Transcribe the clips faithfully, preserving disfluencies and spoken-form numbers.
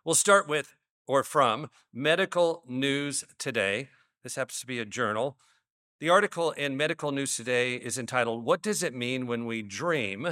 We'll start with or from Medical News Today. This happens to be a journal. The article in Medical News Today is entitled, "What Does It Mean When We Dream?"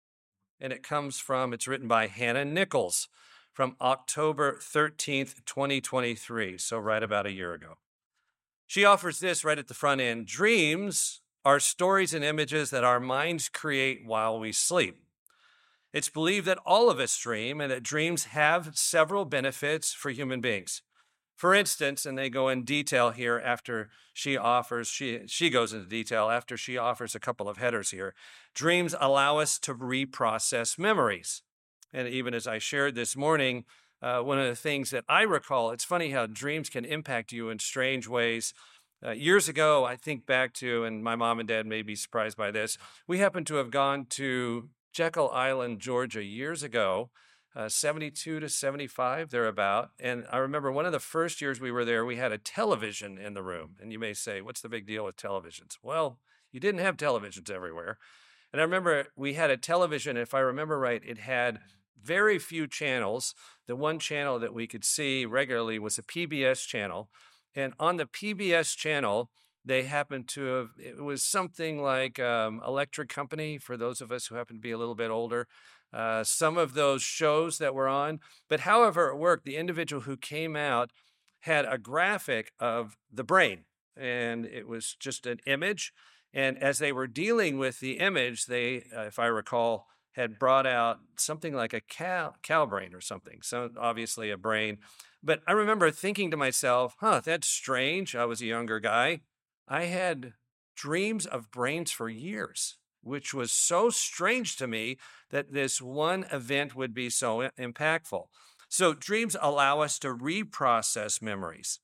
And it comes from, it's written by Hannah Nichols from October thirteenth, twenty twenty-three, so right about a year ago. She offers this right at the front end. Dreams are stories and images that our minds create while we sleep. It's believed that all of us dream and that dreams have several benefits for human beings. For instance, and they go in detail here after she offers, she, she goes into detail after she offers a couple of headers here. Dreams allow us to reprocess memories. And even as I shared this morning, uh, one of the things that I recall, it's funny how dreams can impact you in strange ways. Uh, years ago, I think back to, and my mom and dad may be surprised by this, we happened to have gone to Jekyll Island, Georgia, years ago, uh, seventy-two to seventy-five, thereabout. And I remember one of the first years we were there, we had a television in the room. And you may say, what's the big deal with televisions? Well, you didn't have televisions everywhere. And I remember we had a television, if I remember right, it had very few channels. The one channel that we could see regularly was a P B S channel. And on the P B S channel, they happened to have, it was something like um, Electric Company, for those of us who happen to be a little bit older. Uh, some of those shows that were on. But however it worked, the individual who came out had a graphic of the brain. And it was just an image. And as they were dealing with the image, they, uh, if I recall, had brought out something like a cow, cow brain or something. So obviously a brain. But I remember thinking to myself, huh, that's strange. I was a younger guy. I had dreams of brains for years, which was so strange to me that this one event would be so impactful. So dreams allow us to reprocess memories.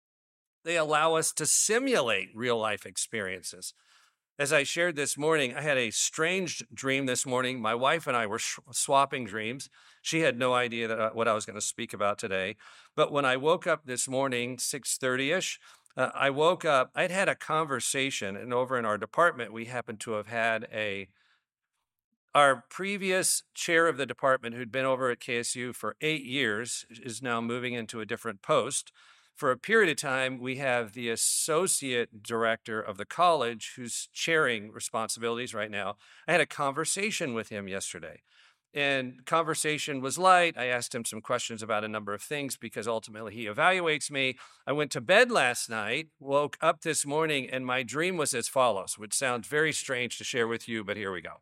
They allow us to simulate real life experiences. As I shared this morning, I had a strange dream this morning. My wife and I were sh- swapping dreams. She had no idea that, uh, what I was going to speak about today. But when I woke up this morning, six thirty-ish, uh, I woke up, I'd had a conversation, and over in our department, we happened to have had a, our previous chair of the department, who'd been over at K S U for eight years, is now moving into a different post. For a period of time, we have the associate director of the college who's chairing responsibilities right now. I had a conversation with him yesterday, and conversation was light. I asked him some questions about a number of things because ultimately he evaluates me. I went to bed last night, woke up this morning, and my dream was as follows, which sounds very strange to share with you, but here we go.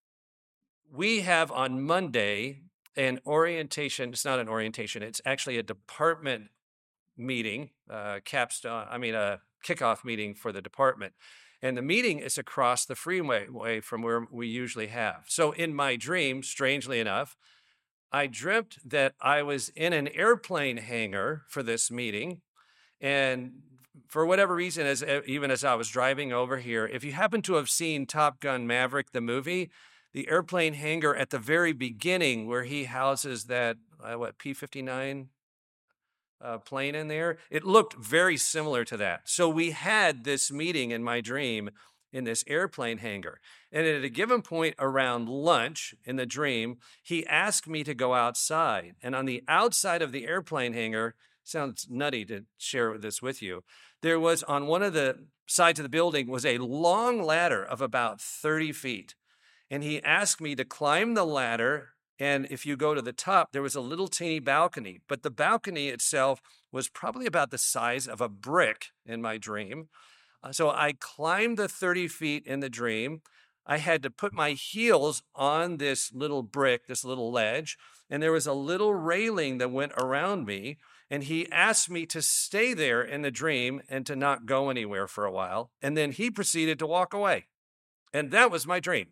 We have on Monday an orientation. It's not an orientation. It's actually a department meeting, uh, capstone, I mean, a kickoff meeting for the department. And the meeting is across the freeway way from where we usually have. So in my dream, strangely enough, I dreamt that I was in an airplane hangar for this meeting. And for whatever reason, as even as I was driving over here, if you happen to have seen Top Gun Maverick, the movie, the airplane hangar at the very beginning where he houses that, uh, what, P fifty-nine Uh, plane in there, it looked very similar to that. So we had this meeting in my dream in this airplane hangar. And at a given point around lunch in the dream, he asked me to go outside. And on the outside of the airplane hangar, sounds nutty to share this with you, there was on one of the sides of the building was a long ladder of about thirty feet. And he asked me to climb the ladder. And if you go to the top, there was a little teeny balcony, but the balcony itself was probably about the size of a brick in my dream. Uh, so I climbed the thirty feet in the dream. I had to put my heels on this little brick, this little ledge, and there was a little railing that went around me. And he asked me to stay there in the dream and to not go anywhere for a while. And then he proceeded to walk away. And that was my dream.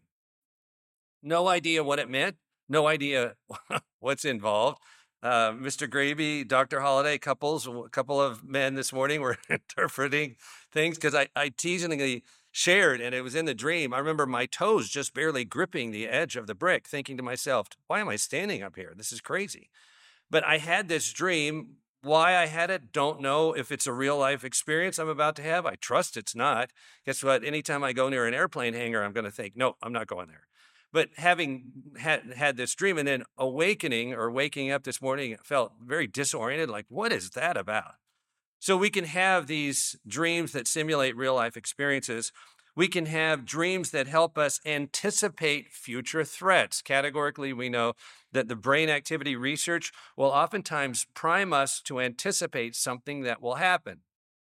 No idea what it meant. No idea what's involved. Uh, Mister Gravy, Doctor Holiday, couples, a couple of men this morning were interpreting things because I, I teasingly shared, and it was in the dream. I remember my toes just barely gripping the edge of the brick, thinking to myself, why am I standing up here? This is crazy. But I had this dream. Why I had it, don't know if it's a real life experience I'm about to have. I trust it's not. Guess what? Anytime I go near an airplane hangar, I'm going to think, no, I'm not going there. But having had, had this dream and then awakening or waking up this morning, it felt very disoriented. Like, what is that about? So we can have these dreams that simulate real life experiences. We can have dreams that help us anticipate future threats. Categorically, we know that the brain activity research will oftentimes prime us to anticipate something that will happen.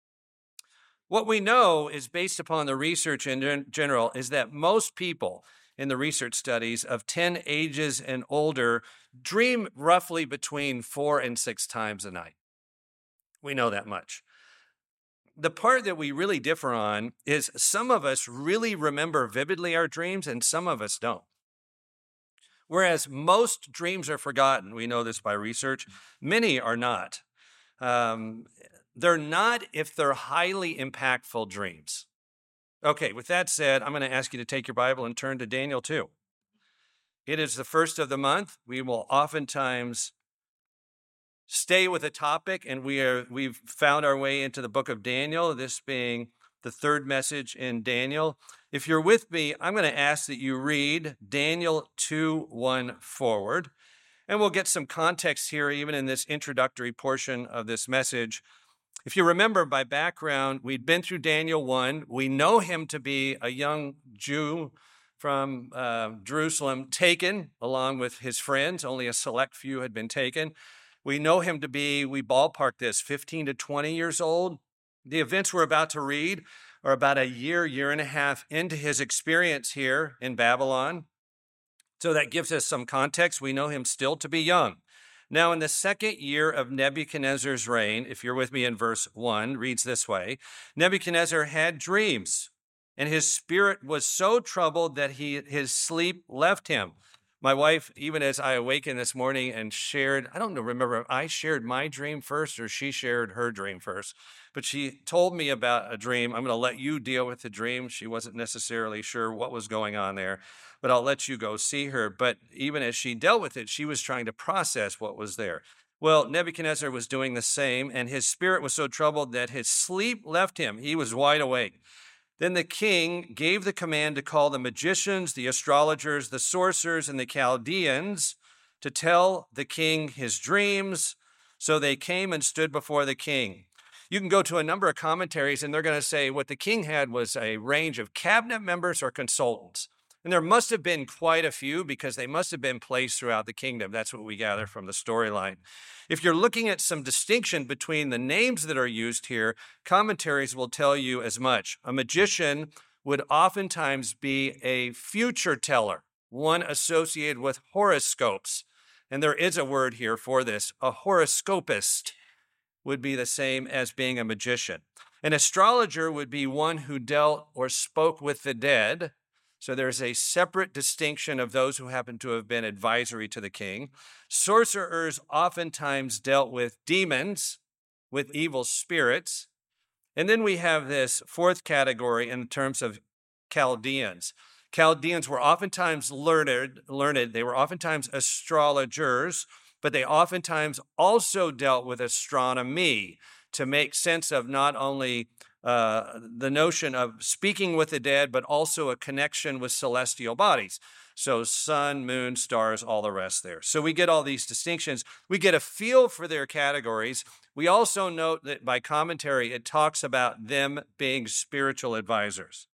What we know is based upon the research in general is that most people in the research studies of ten ages and older dream roughly between four and six times a night. We know that much. The part that we really differ on is some of us really remember vividly our dreams and some of us don't. Whereas most dreams are forgotten, we know this by research, many are not. Um, they're not if they're highly impactful dreams. Okay, with that said, I'm going to ask you to take your Bible and turn to Daniel two. It is the first of the month. We will oftentimes stay with a topic, and we are, we've found our way into the book of Daniel, this being the third message in Daniel. If you're with me, I'm going to ask that you read Daniel two one forward, and we'll get some context here even in this introductory portion of this message. If you remember by background, we'd been through Daniel one. We know him to be a young Jew from uh, Jerusalem, taken along with his friends. Only a select few had been taken. We know him to be, we ballpark this, fifteen to twenty years old. The events we're about to read are about a year, year and a half into his experience here in Babylon. So that gives us some context. We know him still to be young. Now, in the second year of Nebuchadnezzar's reign, if you're with me in verse one, reads this way: Nebuchadnezzar had dreams, and his spirit was so troubled that he his sleep left him. My wife, even as I awakened this morning and shared, I don't know, remember if I shared my dream first or she shared her dream first, but she told me about a dream. I'm going to let you deal with the dream. She wasn't necessarily sure what was going on there, but I'll let you go see her. But even as she dealt with it, she was trying to process what was there. Well, Nebuchadnezzar was doing the same, and his spirit was so troubled that his sleep left him. He was wide awake. Then the king gave the command to call the magicians, the astrologers, the sorcerers, and the Chaldeans to tell the king his dreams. So they came and stood before the king. You can go to a number of commentaries, and they're going to say what the king had was a range of cabinet members or consultants. And there must have been quite a few because they must have been placed throughout the kingdom. That's what we gather from the storyline. If you're looking at some distinction between the names that are used here, commentaries will tell you as much. A magician would oftentimes be a future teller, one associated with horoscopes. And there is a word here for this. A horoscopist would be the same as being a magician. An astrologer would be one who dealt or spoke with the dead. So there's a separate distinction of those who happen to have been advisory to the king. Sorcerers oftentimes dealt with demons, with evil spirits. And then we have this fourth category in terms of Chaldeans. Chaldeans were oftentimes learned, learned. They were oftentimes astrologers, but they oftentimes also dealt with astronomy to make sense of not only Uh, the notion of speaking with the dead, but also a connection with celestial bodies. So sun, moon, stars, all the rest there. So we get all these distinctions. We get a feel for their categories. We also note that by commentary, it talks about them being spiritual advisors.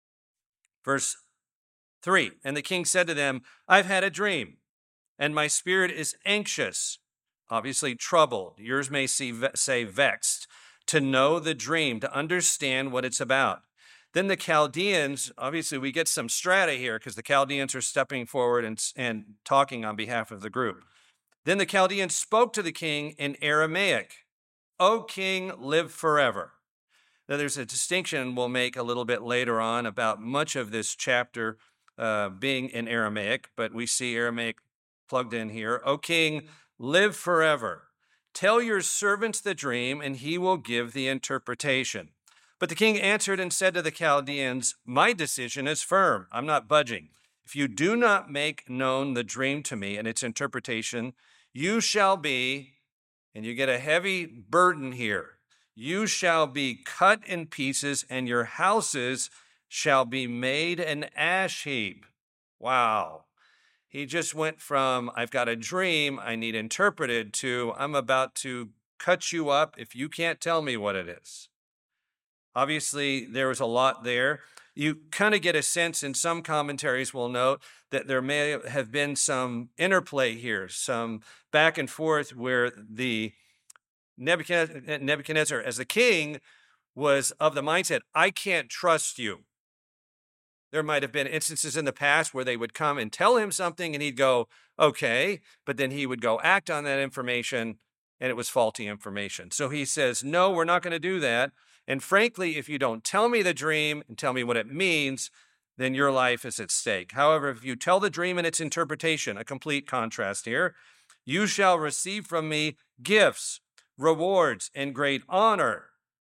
Verse three, and the king said to them, I've had a dream, and my spirit is anxious, obviously troubled. Yours may say vexed, to know the dream, to understand what it's about. Then the Chaldeans, obviously we get some strata here because the Chaldeans are stepping forward and, and talking on behalf of the group. Then the Chaldeans spoke to the king in Aramaic. O king, live forever. Now there's a distinction we'll make a little bit later on about much of this chapter uh, being in Aramaic, but we see Aramaic plugged in here. O king, live forever. Tell your servants the dream, and he will give the interpretation. But the king answered and said to the Chaldeans, my decision is firm. I'm not budging. If you do not make known the dream to me and its interpretation, you shall be, and you get a heavy burden here, you shall be cut in pieces, and your houses shall be made an ash heap. Wow. He just went from, I've got a dream I need interpreted, to, I'm about to cut you up if you can't tell me what it is. Obviously, there was a lot there. You kind of get a sense, in some commentaries will note, that there may have been some interplay here, some back and forth where the Nebuchadnezzar, Nebuchadnezzar as the king was of the mindset, I can't trust you. There might have been instances in the past where they would come and tell him something and he'd go, okay, but then he would go act on that information and it was faulty information. So he says, no, we're not going to do that. And frankly, if you don't tell me the dream and tell me what it means, then your life is at stake. However, if you tell the dream and its interpretation, a complete contrast here, you shall receive from me gifts, rewards, and great honor.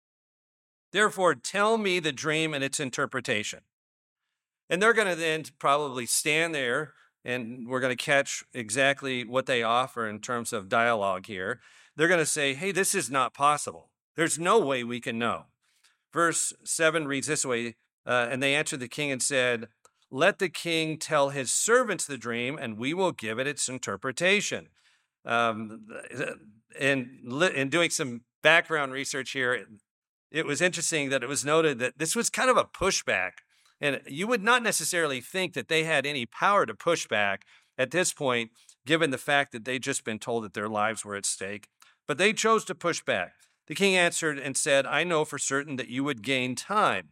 Therefore, tell me the dream and its interpretation. And they're going to then probably stand there, and we're going to catch exactly what they offer in terms of dialogue here. They're going to say, hey, this is not possible. There's no way we can know. Verse seven reads this way, uh, and they answered the king and said, let the king tell his servants the dream, and we will give it its interpretation. Um, and in doing some background research here, it was interesting that it was noted that this was kind of a pushback. And you would not necessarily think that they had any power to push back at this point, given the fact that they'd just been told that their lives were at stake. But they chose to push back. The king answered and said, I know for certain that you would gain time,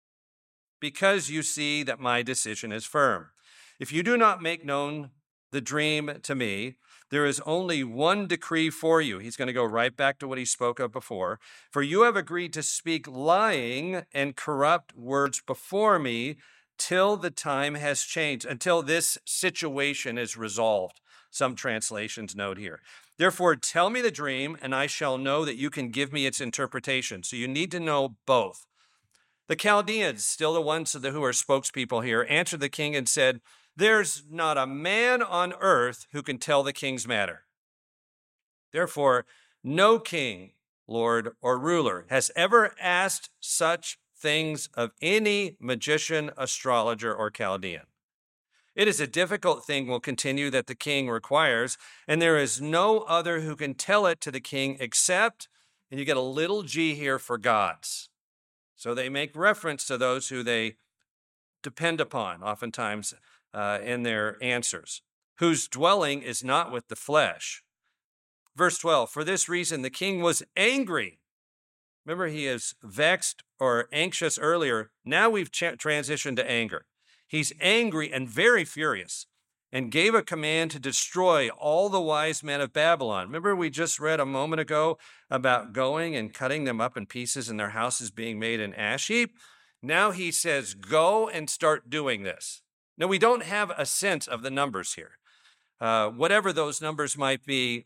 because you see that my decision is firm. If you do not make known the dream to me, there is only one decree for you. He's going to go right back to what he spoke of before. For you have agreed to speak lying and corrupt words before me till the time has changed, until this situation is resolved. Some translations note here. Therefore, tell me the dream, and I shall know that you can give me its interpretation. So you need to know both. The Chaldeans, still the ones who are spokespeople here, answered the king and said, there's not a man on earth who can tell the king's matter. Therefore, no king, lord, or ruler has ever asked such things of any magician, astrologer, or Chaldean. It is a difficult thing, will continue, that the king requires, and there is no other who can tell it to the king except, and you get a little g here, for gods. So they make reference to those who they depend upon, oftentimes uh, in their answers, whose dwelling is not with the flesh. Verse twelve, for this reason the king was angry. Remember, he is vexed or anxious earlier. Now we've cha- transitioned to anger. He's angry and very furious, and gave a command to destroy all the wise men of Babylon. Remember, we just read a moment ago about going and cutting them up in pieces and their houses being made an ash heap. Now he says, go and start doing this. Now, we don't have a sense of the numbers here. Uh, whatever those numbers might be,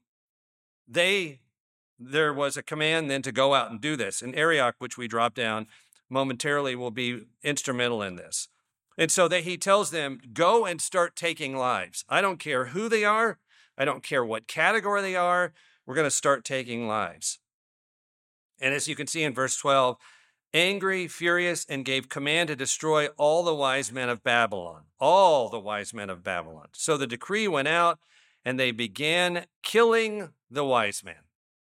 they there was a command then to go out and do this. And Arioch, which we drop down momentarily, will be instrumental in this. And so that he tells them, go and start taking lives. I don't care who they are. I don't care what category they are. We're going to start taking lives. And as you can see in verse twelve, angry, furious, and gave command to destroy all the wise men of Babylon, all the wise men of Babylon. So the decree went out, and they began killing the wise men.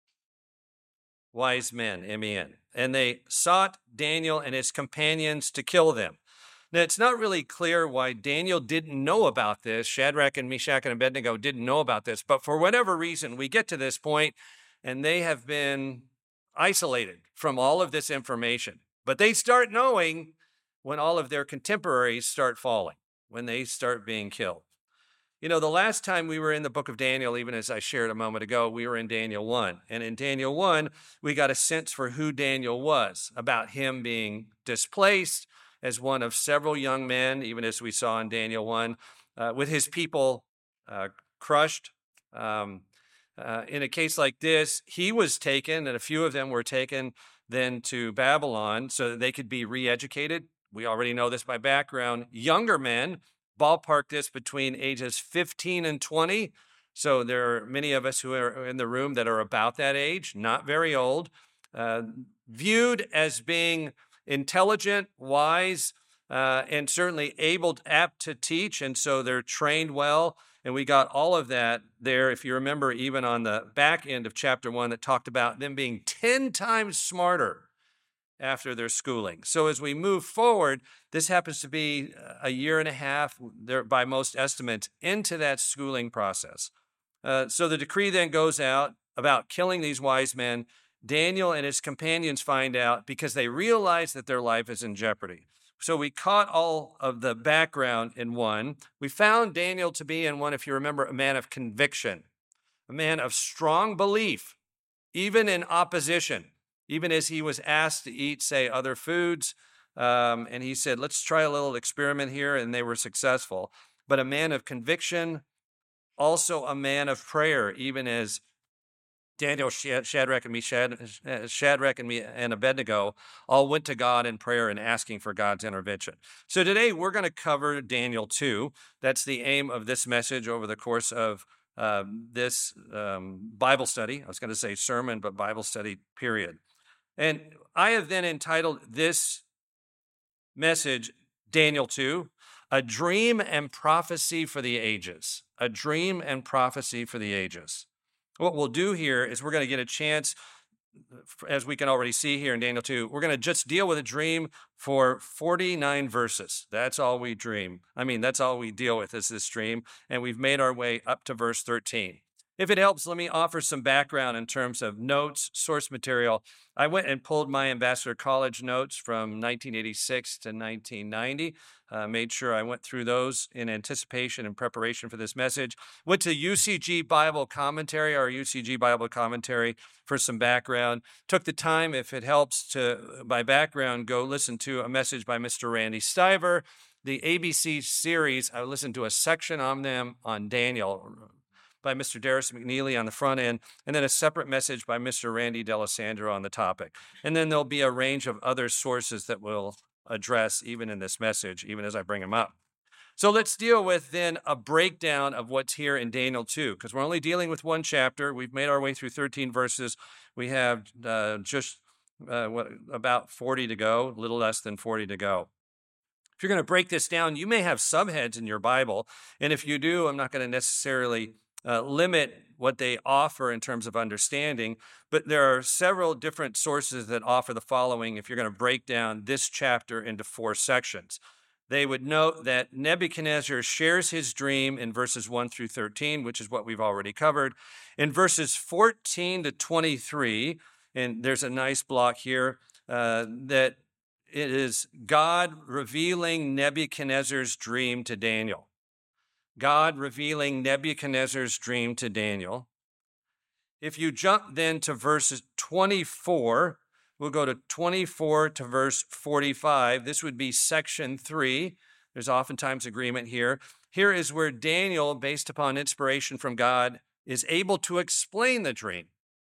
Wise men, M E N. And they sought Daniel and his companions to kill them. Now, it's not really clear why Daniel didn't know about this. Shadrach and Meshach and Abednego didn't know about this. But for whatever reason, we get to this point, and they have been isolated from all of this information. But they start knowing when all of their contemporaries start falling, when they start being killed. You know, the last time we were in the book of Daniel, even as I shared a moment ago, we were in Daniel one. And in Daniel one, we got a sense for who Daniel was, about him being displaced as one of several young men, even as we saw in Daniel one, uh, with his people uh, crushed. Um, uh, in a case like this, he was taken, and a few of them were taken then to Babylon so that they could be re-educated. We already know this by background. Younger men, ballpark this between ages fifteen and twenty. So there are many of us who are in the room that are about that age, not very old, uh, viewed as being intelligent, wise, uh, and certainly able, apt to teach, and so they're trained well. And we got all of that there, if you remember, even on the back end of chapter one that talked about them being ten times smarter after their schooling. So as we move forward, this happens to be a year and a half, there, by most estimates, into that schooling process. Uh, so the decree then goes out about killing these wise men. Daniel and his companions find out because they realize that their life is in jeopardy. So we caught all of the background in one. We found Daniel to be in one, if you remember, a man of conviction, a man of strong belief, even in opposition. Even as he was asked to eat, say, other foods, um, and he said, let's try a little experiment here, and they were successful. But a man of conviction, also a man of prayer, even as Daniel, Shadrach, and Meshach, Shadrach, and me and Abednego all went to God in prayer and asking for God's intervention. So today we're going to cover Daniel two. That's the aim of this message over the course of uh, this um, Bible study. I was going to say sermon, but Bible study period. And I have then entitled this message, Daniel two, A Dream and Prophecy for the Ages. A Dream and Prophecy for the Ages. What we'll do here is we're going to get a chance, as we can already see here in Daniel two, we're going to just deal with a dream for forty-nine verses. That's all we dream. I mean, that's all we deal with is this dream, and we've made our way up to verse thirteen. If it helps, let me offer some background in terms of notes, source material. I went and pulled my Ambassador College notes from nineteen eighty-six to nineteen ninety, uh, made sure I went through those in anticipation and preparation for this message. Went to U C G Bible Commentary, our U C G Bible Commentary, for some background. Took the time, if it helps, to, by background, go listen to a message by Mister Randy Stiver. The A B C series, I listened to a section on them on Daniel, by Mister Darius McNeely on the front end, and then a separate message by Mister Randy D'Alessandro on the topic. And then there'll be a range of other sources that we'll address even in this message, even as I bring them up. So let's deal with then a breakdown of what's here in Daniel two, because we're only dealing with one chapter. We've made our way through thirteen verses. We have uh, just uh, what, about forty to go, a little less than forty to go. If you're going to break this down, you may have subheads in your Bible, and if you do, I'm not going to necessarily Uh, limit what they offer in terms of understanding, but there are several different sources that offer the following if you're going to break down this chapter into four sections. They would note that Nebuchadnezzar shares his dream in verses one through thirteen, which is what we've already covered. In verses fourteen to twenty-three, and there's a nice block here, uh, that it is God revealing Nebuchadnezzar's dream to Daniel. God revealing Nebuchadnezzar's dream to Daniel. If you jump then to verses twenty-four, we'll go to twenty-four to verse forty-five. This would be section three. There's oftentimes agreement here. Here is where Daniel, based upon inspiration from God, is able to explain the dream.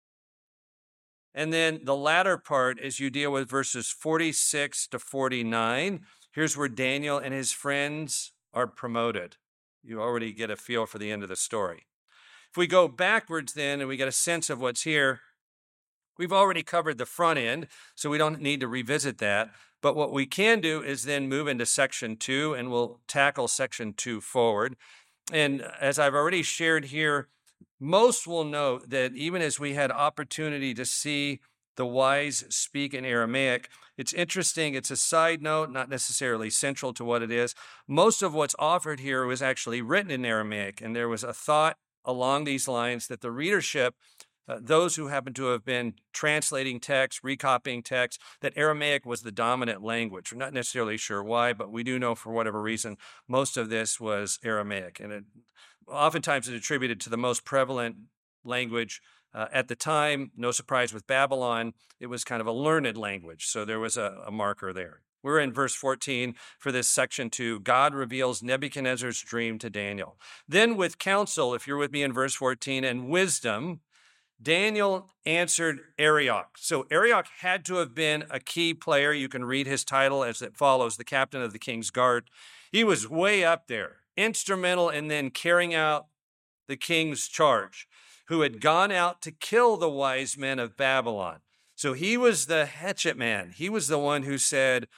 And then the latter part, as you deal with verses forty-six to forty-nine, here's where Daniel and his friends are promoted. You already get a feel for the end of the story. If we go backwards then and we get a sense of what's here, we've already covered the front end, so we don't need to revisit that. But what we can do is then move into section two, and we'll tackle section two forward. And as I've already shared here, most will note that even as we had opportunity to see the wise speak in Aramaic, it's interesting. It's a side note, not necessarily central to what it is. Most of what's offered here was actually written in Aramaic, and there was a thought along these lines that the readership, uh, those who happen to have been translating text, recopying text, that Aramaic was the dominant language. We're not necessarily sure why, but we do know for whatever reason, most of this was Aramaic. And it oftentimes is attributed to the most prevalent language Uh, at the time. No surprise with Babylon, it was kind of a learned language, so there was a, a marker there. We're in verse fourteen for this section two. God reveals Nebuchadnezzar's dream to Daniel. Then with counsel, if you're with me in verse fourteen, and wisdom, Daniel answered Arioch. So Arioch had to have been a key player. You can read his title as it follows, the captain of the king's guard. He was way up there, instrumental in then carrying out the king's charge, who had gone out to kill the wise men of Babylon. So he was the hatchet man. He was the one who said,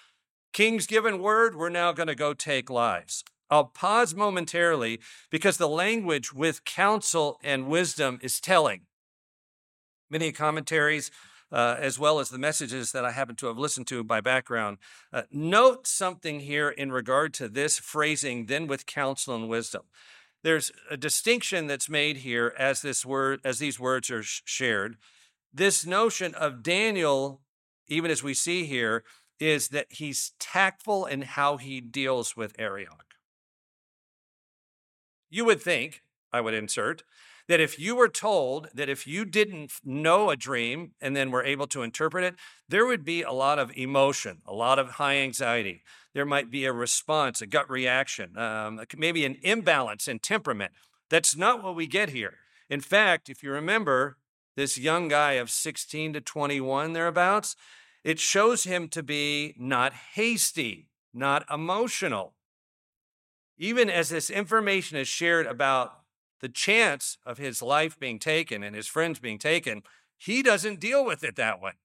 King's given word, we're now going to go take lives. I'll pause momentarily because the language with counsel and wisdom is telling. Many commentaries, uh, as well as the messages that I happen to have listened to by background, uh, note something here in regard to this phrasing, then with counsel and wisdom. There's a distinction that's made here as this word, as these words are sh- shared. This notion of Daniel, even as we see here, is that he's tactful in how he deals with Arioch. You would think, I would insert, that if you were told that if you didn't know a dream and then were able to interpret it, there would be a lot of emotion, a lot of high anxiety. There might be a response, a gut reaction, um, maybe an imbalance in temperament. That's not what we get here. In fact, if you remember this young guy of sixteen to twenty-one thereabouts, it shows him to be not hasty, not emotional. Even as this information is shared about the chance of his life being taken and his friends being taken, he doesn't deal with it that way.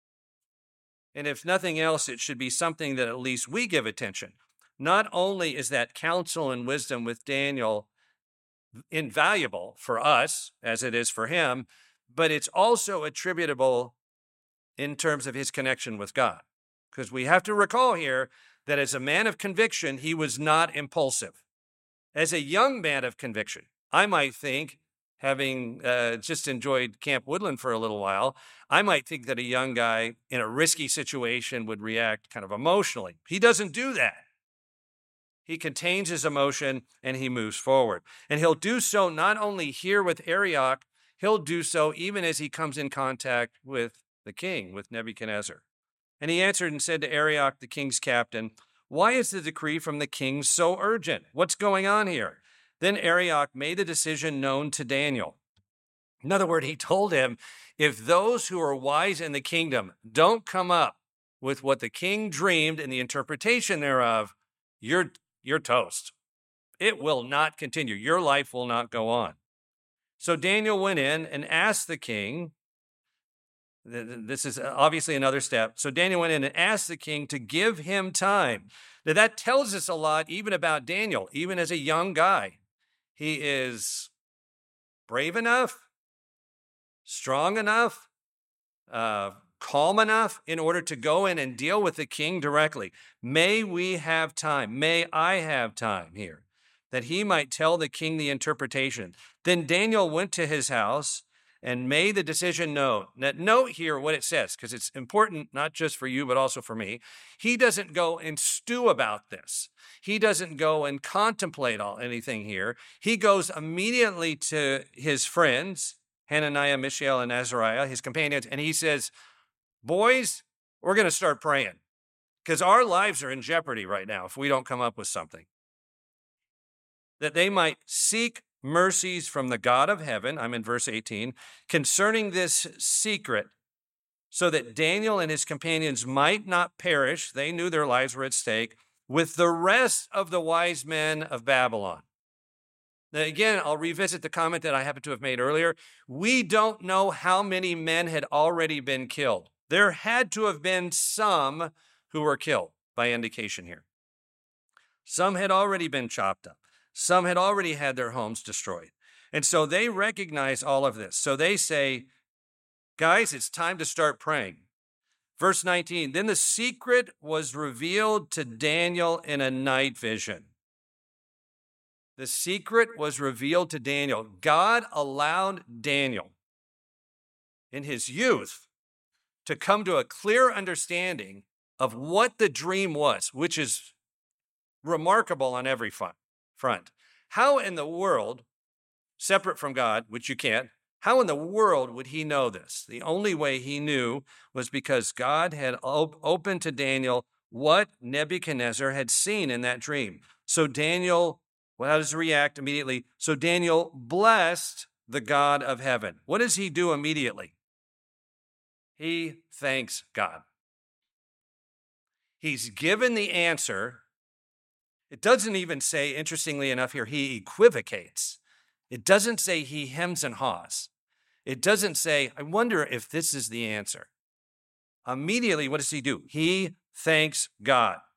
And if nothing else, it should be something that at least we give attention. Not only is that counsel and wisdom with Daniel invaluable for us, as it is for him, but it's also attributable in terms of his connection with God. Because we have to recall here that as a man of conviction, he was not impulsive. As a young man of conviction, I might think, having uh, just enjoyed Camp Woodland for a little while, I might think that a young guy in a risky situation would react kind of emotionally. He doesn't do that. He contains his emotion and he moves forward. And he'll do so not only here with Arioch, he'll do so even as he comes in contact with the king, with Nebuchadnezzar. And he answered and said to Arioch, the king's captain, "Why is the decree from the king so urgent? What's going on here?" Then Arioch made the decision known to Daniel. In other words, he told him, if those who are wise in the kingdom don't come up with what the king dreamed and the interpretation thereof, you're, you're toast. It will not continue. Your life will not go on. So Daniel went in and asked the king. This is obviously another step. So Daniel went in and asked the king to give him time. Now that tells us a lot even about Daniel, even as a young guy. He is brave enough, strong enough, uh, calm enough in order to go in and deal with the king directly. May we have time. May I have time here that he might tell the king the interpretation. Then Daniel went to his house and made the decision known. Now, note here what it says, because it's important not just for you, but also for me. He doesn't go and stew about this. He doesn't go and contemplate all anything here. He goes immediately to his friends, Hananiah, Mishael, and Azariah, his companions, and he says, boys, we're going to start praying because our lives are in jeopardy right now if we don't come up with something. That they might seek mercies from the God of heaven, I'm in verse eighteen, concerning this secret, so that Daniel and his companions might not perish, they knew their lives were at stake, with the rest of the wise men of Babylon. Now again, I'll revisit the comment that I happened to have made earlier. We don't know how many men had already been killed. There had to have been some who were killed by indication here. Some had already been chopped up. Some had already had their homes destroyed. And so they recognize all of this. So they say, guys, it's time to start praying. Verse nineteen, then the secret was revealed to Daniel in a night vision. The secret was revealed to Daniel. God allowed Daniel in his youth to come to a clear understanding of what the dream was, which is remarkable on every front. front. How in the world, separate from God, which you can't, how in the world would he know this? The only way he knew was because God had op- opened to Daniel what Nebuchadnezzar had seen in that dream. So Daniel, well, how does he react immediately? So Daniel blessed the God of heaven. What does he do immediately? He thanks God. He's given the answer. It doesn't even say, interestingly enough here, he equivocates. It doesn't say he hems and haws. It doesn't say, I wonder if this is the answer. Immediately, what does he do? He thanks God.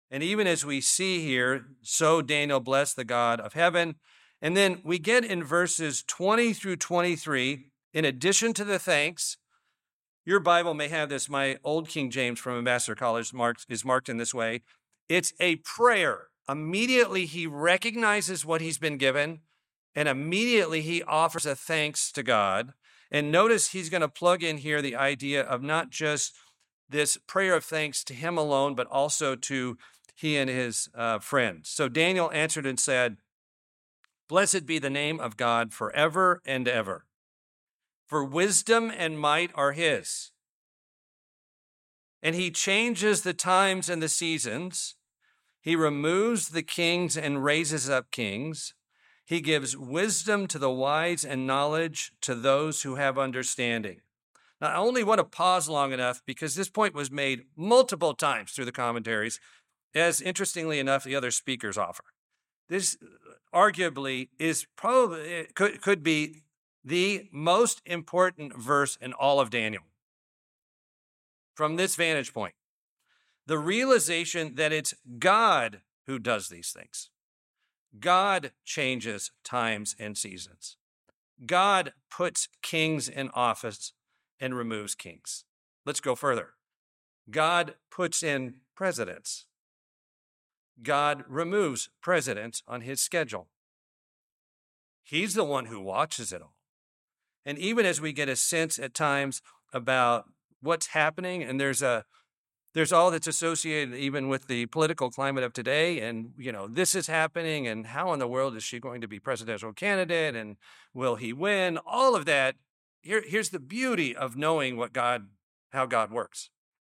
And even as we see here, so Daniel blessed the God of heaven. And then we get in verses twenty through twenty-three, in addition to the thanks, your Bible may have this. My old King James from Ambassador College marked, is marked in this way. It's a prayer. Immediately he recognizes what he's been given, and immediately he offers a thanks to God. And notice he's going to plug in here the idea of not just this prayer of thanks to him alone, but also to he and his uh, friends. So Daniel answered and said, "Blessed be the name of God forever and ever. For wisdom and might are his. And he changes the times and the seasons. He removes the kings and raises up kings. He gives wisdom to the wise and knowledge to those who have understanding." Now, I only want to pause long enough because this point was made multiple times through the commentaries, as interestingly enough, the other speakers offer. This arguably is probably, could, could be the most important verse in all of Daniel. From this vantage point, the realization that it's God who does these things. God changes times and seasons. God puts kings in office and removes kings. Let's go further. God puts in presidents. God removes presidents on his schedule. He's the one who watches it all. And even as we get a sense at times about what's happening, and there's a there's all that's associated even with the political climate of today, and you know, this is happening, and how in the world is she going to be presidential candidate, and will he win? All of that. Here, here's the beauty of knowing what God, how God works.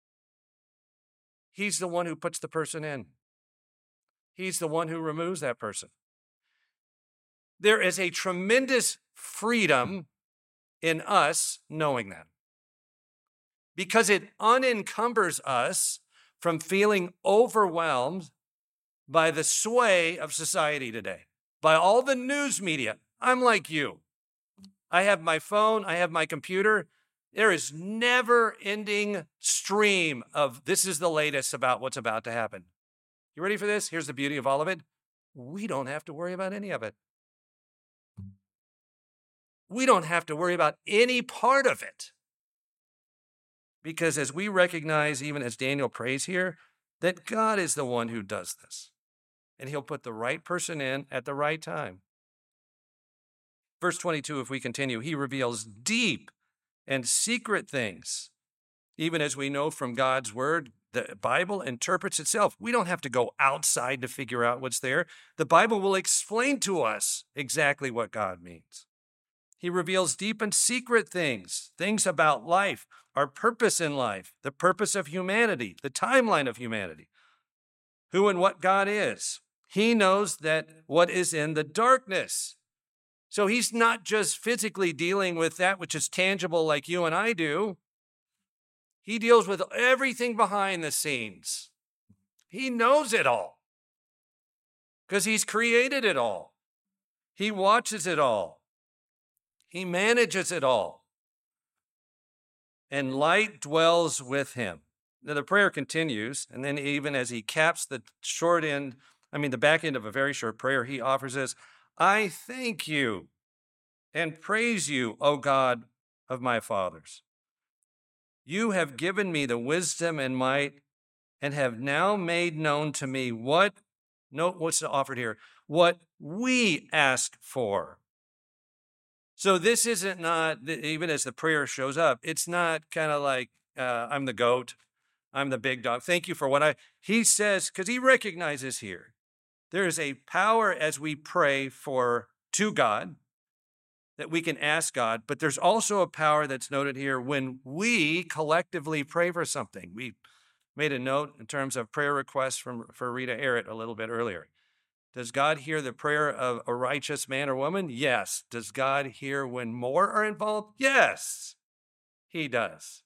He's the one who puts the person in. He's the one who removes that person. There is a tremendous freedom in us knowing that, because it unencumbers us from feeling overwhelmed by the sway of society today, by all the news media. I'm like you. I have my phone, I have my computer. There is never-ending stream of this is the latest about what's about to happen. You ready for this? Here's the beauty of all of it. We don't have to worry about any of it. We don't have to worry about any part of it. Because as we recognize, even as Daniel prays here, that God is the one who does this. And he'll put the right person in at the right time. Verse twenty-two, if we continue, he reveals deep and secret things. Even as we know from God's word, the Bible interprets itself. We don't have to go outside to figure out what's there. The Bible will explain to us exactly what God means. He reveals deep and secret things, things about life, our purpose in life, the purpose of humanity, the timeline of humanity, who and what God is. He knows that what is in the darkness. So he's not just physically dealing with that which is tangible like you and I do. He deals with everything behind the scenes. He knows it all because he's created it all. He watches it all. He manages it all. And light dwells with him. Now the prayer continues, and then even as he caps the short end, I mean the back end of a very short prayer, he offers us, I thank you and praise you, O God of my fathers. You have given me the wisdom and might and have now made known to me what, note what's offered here, what we ask for. So this isn't not, even as the prayer shows up, it's not kind of like, uh, I'm the goat, I'm the big dog. Thank you for what I, he says, because he recognizes here, there is a power as we pray for, to God, that we can ask God, but there's also a power that's noted here when we collectively pray for something. We made a note in terms of prayer requests from, for Rita Arrett a little bit earlier. Does God hear the prayer of a righteous man or woman? Yes. Does God hear when more are involved? Yes, he does.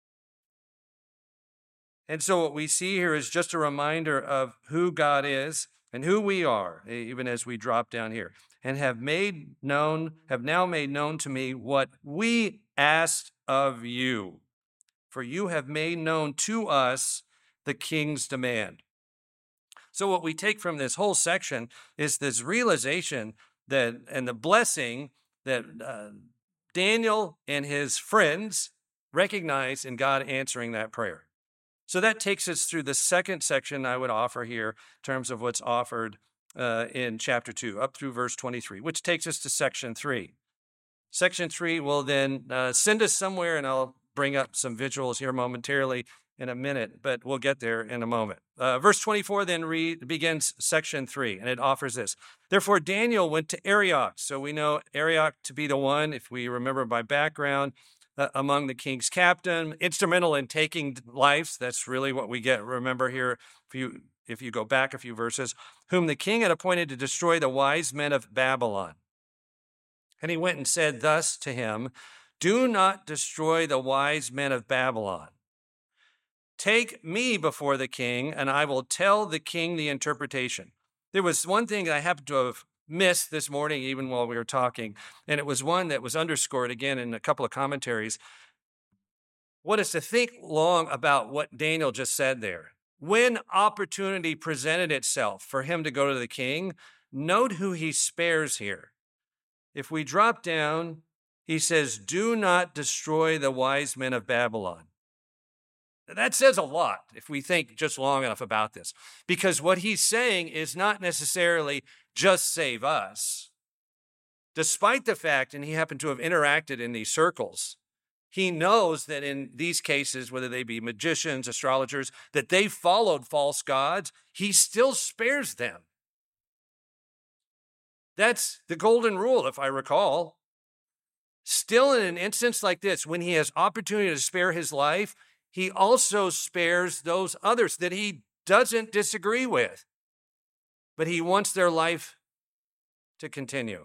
And so what we see here is just a reminder of who God is and who we are, even as we drop down here, and have made known, have now made known to me what we asked of you. For you have made known to us the king's demand. So what we take from this whole section is this realization that, and the blessing that uh, Daniel and his friends recognize in God answering that prayer. So that takes us through the second section I would offer here in terms of what's offered uh, in chapter two, up through verse twenty-three, which takes us to section three. Section three will then uh, send us somewhere, and I'll bring up some visuals here momentarily in a minute, but we'll get there in a moment. Uh, verse twenty-four then read, begins section three, and it offers this. Therefore, Daniel went to Arioch. So we know Arioch to be the one, if we remember by background, uh, among the king's captain, instrumental in taking lives. That's really what we get. Remember here, if you, if you go back a few verses, whom the king had appointed to destroy the wise men of Babylon. And he went and said thus to him, do not destroy the wise men of Babylon. Take me before the king, and I will tell the king the interpretation. There was one thing I happened to have missed this morning, even while we were talking, and it was one that was underscored again in a couple of commentaries. What is to think long about what Daniel just said there. When opportunity presented itself for him to go to the king, note who he spares here. If we drop down, he says, do not destroy the wise men of Babylon. That says a lot if we think just long enough about this, because what he's saying is not necessarily just save us. Despite the fact, and he happened to have interacted in these circles, he knows that in these cases, whether they be magicians, astrologers, that they followed false gods, he still spares them. That's the golden rule, if I recall. Still, in an instance like this, when he has opportunity to spare his life, he also spares those others that he doesn't disagree with, but he wants their life to continue.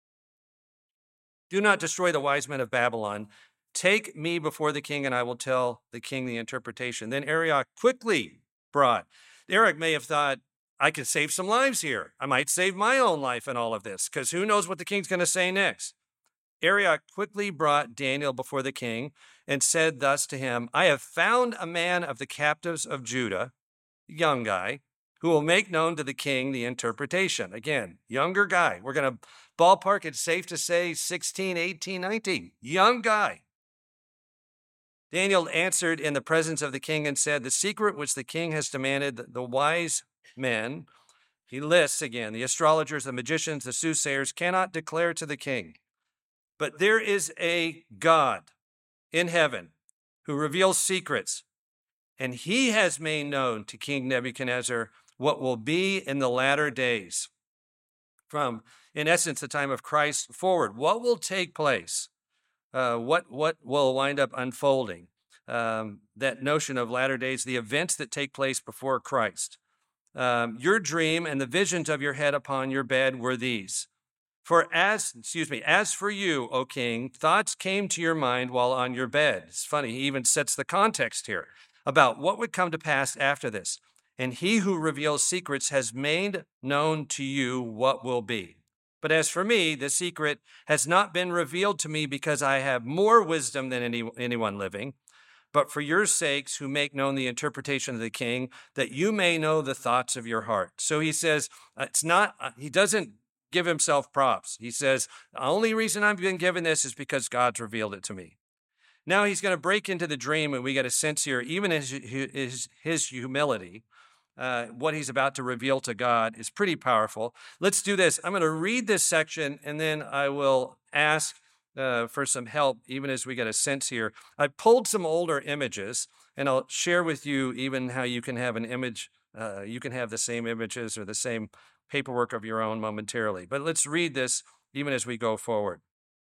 Do not destroy the wise men of Babylon. Take me before the king, and I will tell the king the interpretation. Then Arioch quickly brought. Arioch may have thought, I could save some lives here. I might save my own life in all of this, because who knows what the king's going to say next. Arioch quickly brought Daniel before the king and said thus to him, I have found a man of the captives of Judah, young guy, who will make known to the king the interpretation. Again, younger guy. We're going to ballpark it, safe to say sixteen, eighteen, nineteen. Young guy. Daniel answered in the presence of the king and said, the secret which the king has demanded, the wise men, he lists again, the astrologers, the magicians, the soothsayers, cannot declare to the king. But there is a God in heaven who reveals secrets, and he has made known to King Nebuchadnezzar what will be in the latter days. From, in essence, the time of Christ forward, what will take place, uh, what, what will wind up unfolding, um, that notion of latter days, the events that take place before Christ. Um, your dream and the visions of your head upon your bed were these. For as, excuse me, as for you, O king, thoughts came to your mind while on your bed. It's funny, he even sets the context here about what would come to pass after this. And he who reveals secrets has made known to you what will be. But as for me, the secret has not been revealed to me because I have more wisdom than any, anyone living, but for your sakes who make known the interpretation of the king, that you may know the thoughts of your heart. So he says, it's not, he doesn't give himself props. He says, the only reason I've been given this is because God's revealed it to me. Now he's going to break into the dream, and we get a sense here, even his, his, his humility, uh, what he's about to reveal to God is pretty powerful. Let's do this. I'm going to read this section, and then I will ask uh, for some help, even as we get a sense here. I pulled some older images, and I'll share with you even how you can have an image, uh, you can have the same images or the same paperwork of your own momentarily. But let's read this even as we go forward.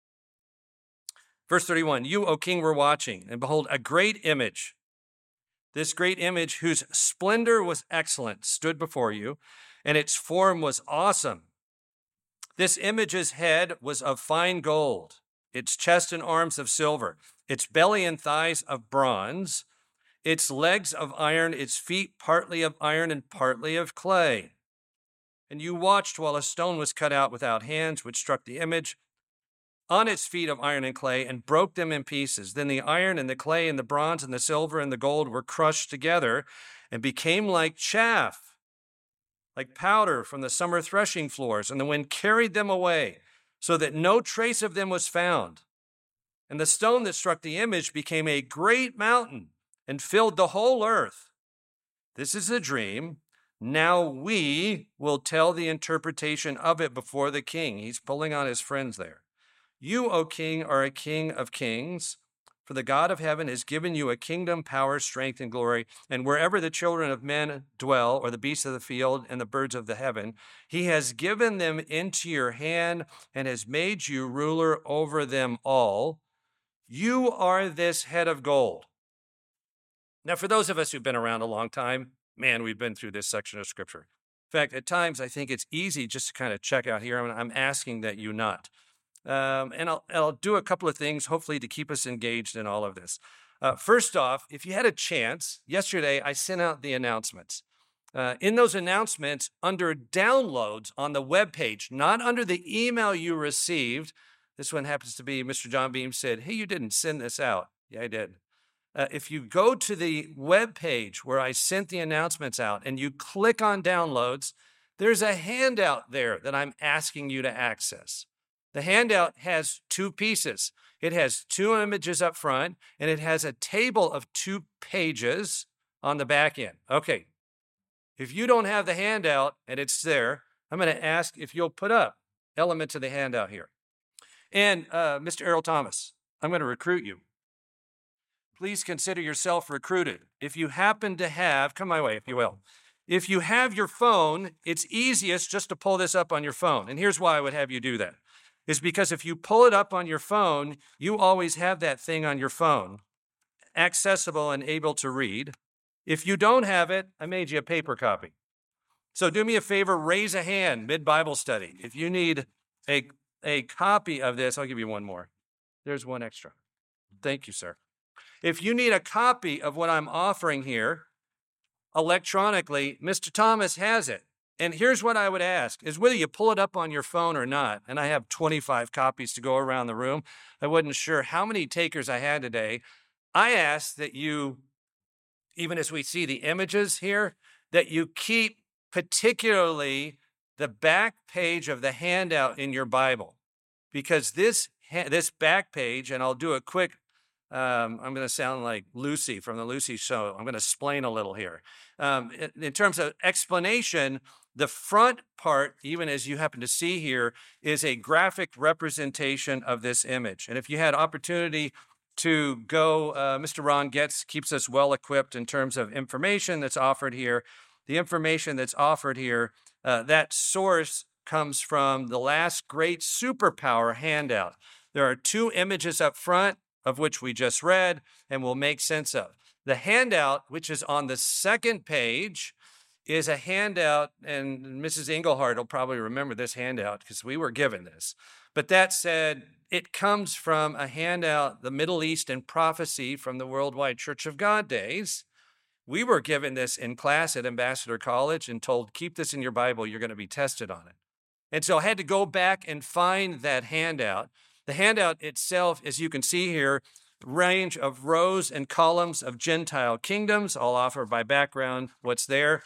Verse thirty-one, you, O king, were watching, and behold, a great image. This great image, whose splendor was excellent, stood before you, and its form was awesome. This image's head was of fine gold, its chest and arms of silver, its belly and thighs of bronze, its legs of iron, its feet partly of iron and partly of clay. And you watched while a stone was cut out without hands, which struck the image on its feet of iron and clay and broke them in pieces. Then the iron and the clay and the bronze and the silver and the gold were crushed together and became like chaff. like powder from the summer threshing floors, and the wind carried them away, so that no trace of them was found. And the stone that struck the image became a great mountain and filled the whole earth. This is a dream. Now we will tell the interpretation of it before the king. He's pulling on his friends there. You, O king, are a king of kings, for the God of heaven has given you a kingdom, power, strength, and glory. And wherever the children of men dwell, or the beasts of the field and the birds of the heaven, he has given them into your hand and has made you ruler over them all. You are this head of gold. Now, for those of us who've been around a long time, man, we've been through this section of Scripture. In fact, at times, I think it's easy just to kind of check out here. I'm asking that you not. Um, and I'll, I'll do a couple of things, hopefully, to keep us engaged in all of this. Uh, first off, if you had a chance, yesterday I sent out the announcements. Uh, in those announcements, under downloads on the webpage, not under the email you received, this one happens to be Mister John Beam said, hey, you didn't send this out. Yeah, I did. Uh, if you go to the webpage where I sent the announcements out and you click on downloads, there's a handout there that I'm asking you to access. The handout has two pieces. It has two images up front, and it has a table of two pages on the back end. Okay, if you don't have the handout and it's there, I'm going to ask if you'll put up elements of the handout here. And uh, Mister Errol Thomas, I'm going to recruit you. Please consider yourself recruited. If you happen to have, come my way if you will. If you have your phone, it's easiest just to pull this up on your phone. And here's why I would have you do that. Is because if you pull it up on your phone, you always have that thing on your phone, accessible and able to read. If you don't have it, I made you a paper copy. So do me a favor, raise a hand mid-Bible study. If you need a, a copy of this, I'll give you one more. There's one extra. Thank you, sir. If you need a copy of what I'm offering here electronically, Mister Thomas has it. And here's what I would ask, is whether you pull it up on your phone or not, and I have twenty-five copies to go around the room. I wasn't sure how many takers I had today. I ask that you, even as we see the images here, that you keep particularly the back page of the handout in your Bible. Because this, this back page, and I'll do a quick, um, I'm going to sound like Lucy from the Lucy Show. I'm going to explain a little here. Um, in, in terms of explanation, the front part, even as you happen to see here, is a graphic representation of this image. And if you had opportunity to go, uh, Mister Ron Getz keeps us well equipped in terms of information that's offered here. The information that's offered here, uh, that source comes from the last great superpower handout. There are two images up front, of which we just read, and we'll make sense of. The handout, which is on the second page, is a handout, and Missus Engelhardt will probably remember this handout because we were given this. But that said, it comes from a handout, the Middle East and Prophecy from the Worldwide Church of God days. We were given this in class at Ambassador College and told, keep this in your Bible, you're going to be tested on it. And so I had to go back and find that handout. The handout itself, as you can see here, range of rows and columns of Gentile kingdoms. I'll offer by background what's there.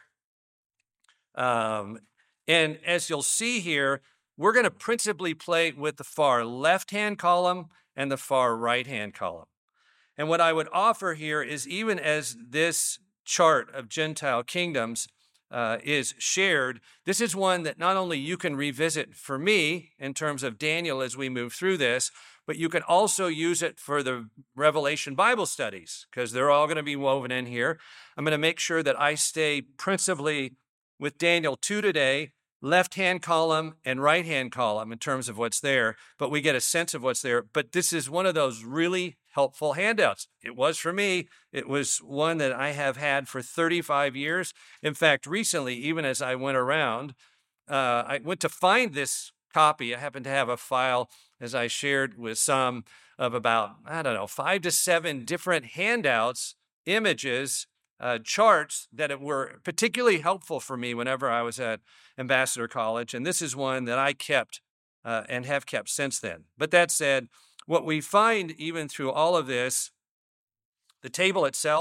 Um, and as you'll see here, we're going to principally play with the far left-hand column and the far right-hand column. And what I would offer here is, even as this chart of Gentile kingdoms uh, is shared, this is one that not only you can revisit for me in terms of Daniel as we move through this, but you can also use it for the Revelation Bible studies, because they're all going to be woven in here. I'm going to make sure that I stay principally with Daniel two today, left-hand column and right-hand column in terms of what's there, but we get a sense of what's there. But this is one of those really helpful handouts. It was for me. It was one that I have had for thirty-five years. In fact, recently, even as I went around, uh, I went to find this copy. I happened to have a file, as I shared with some, of about, I don't know, five to seven different handouts, images, Uh, charts that were particularly helpful for me whenever I was at Ambassador College. And this is one that I kept uh, and have kept since then. But that said, what we find even through all of this, the table itself,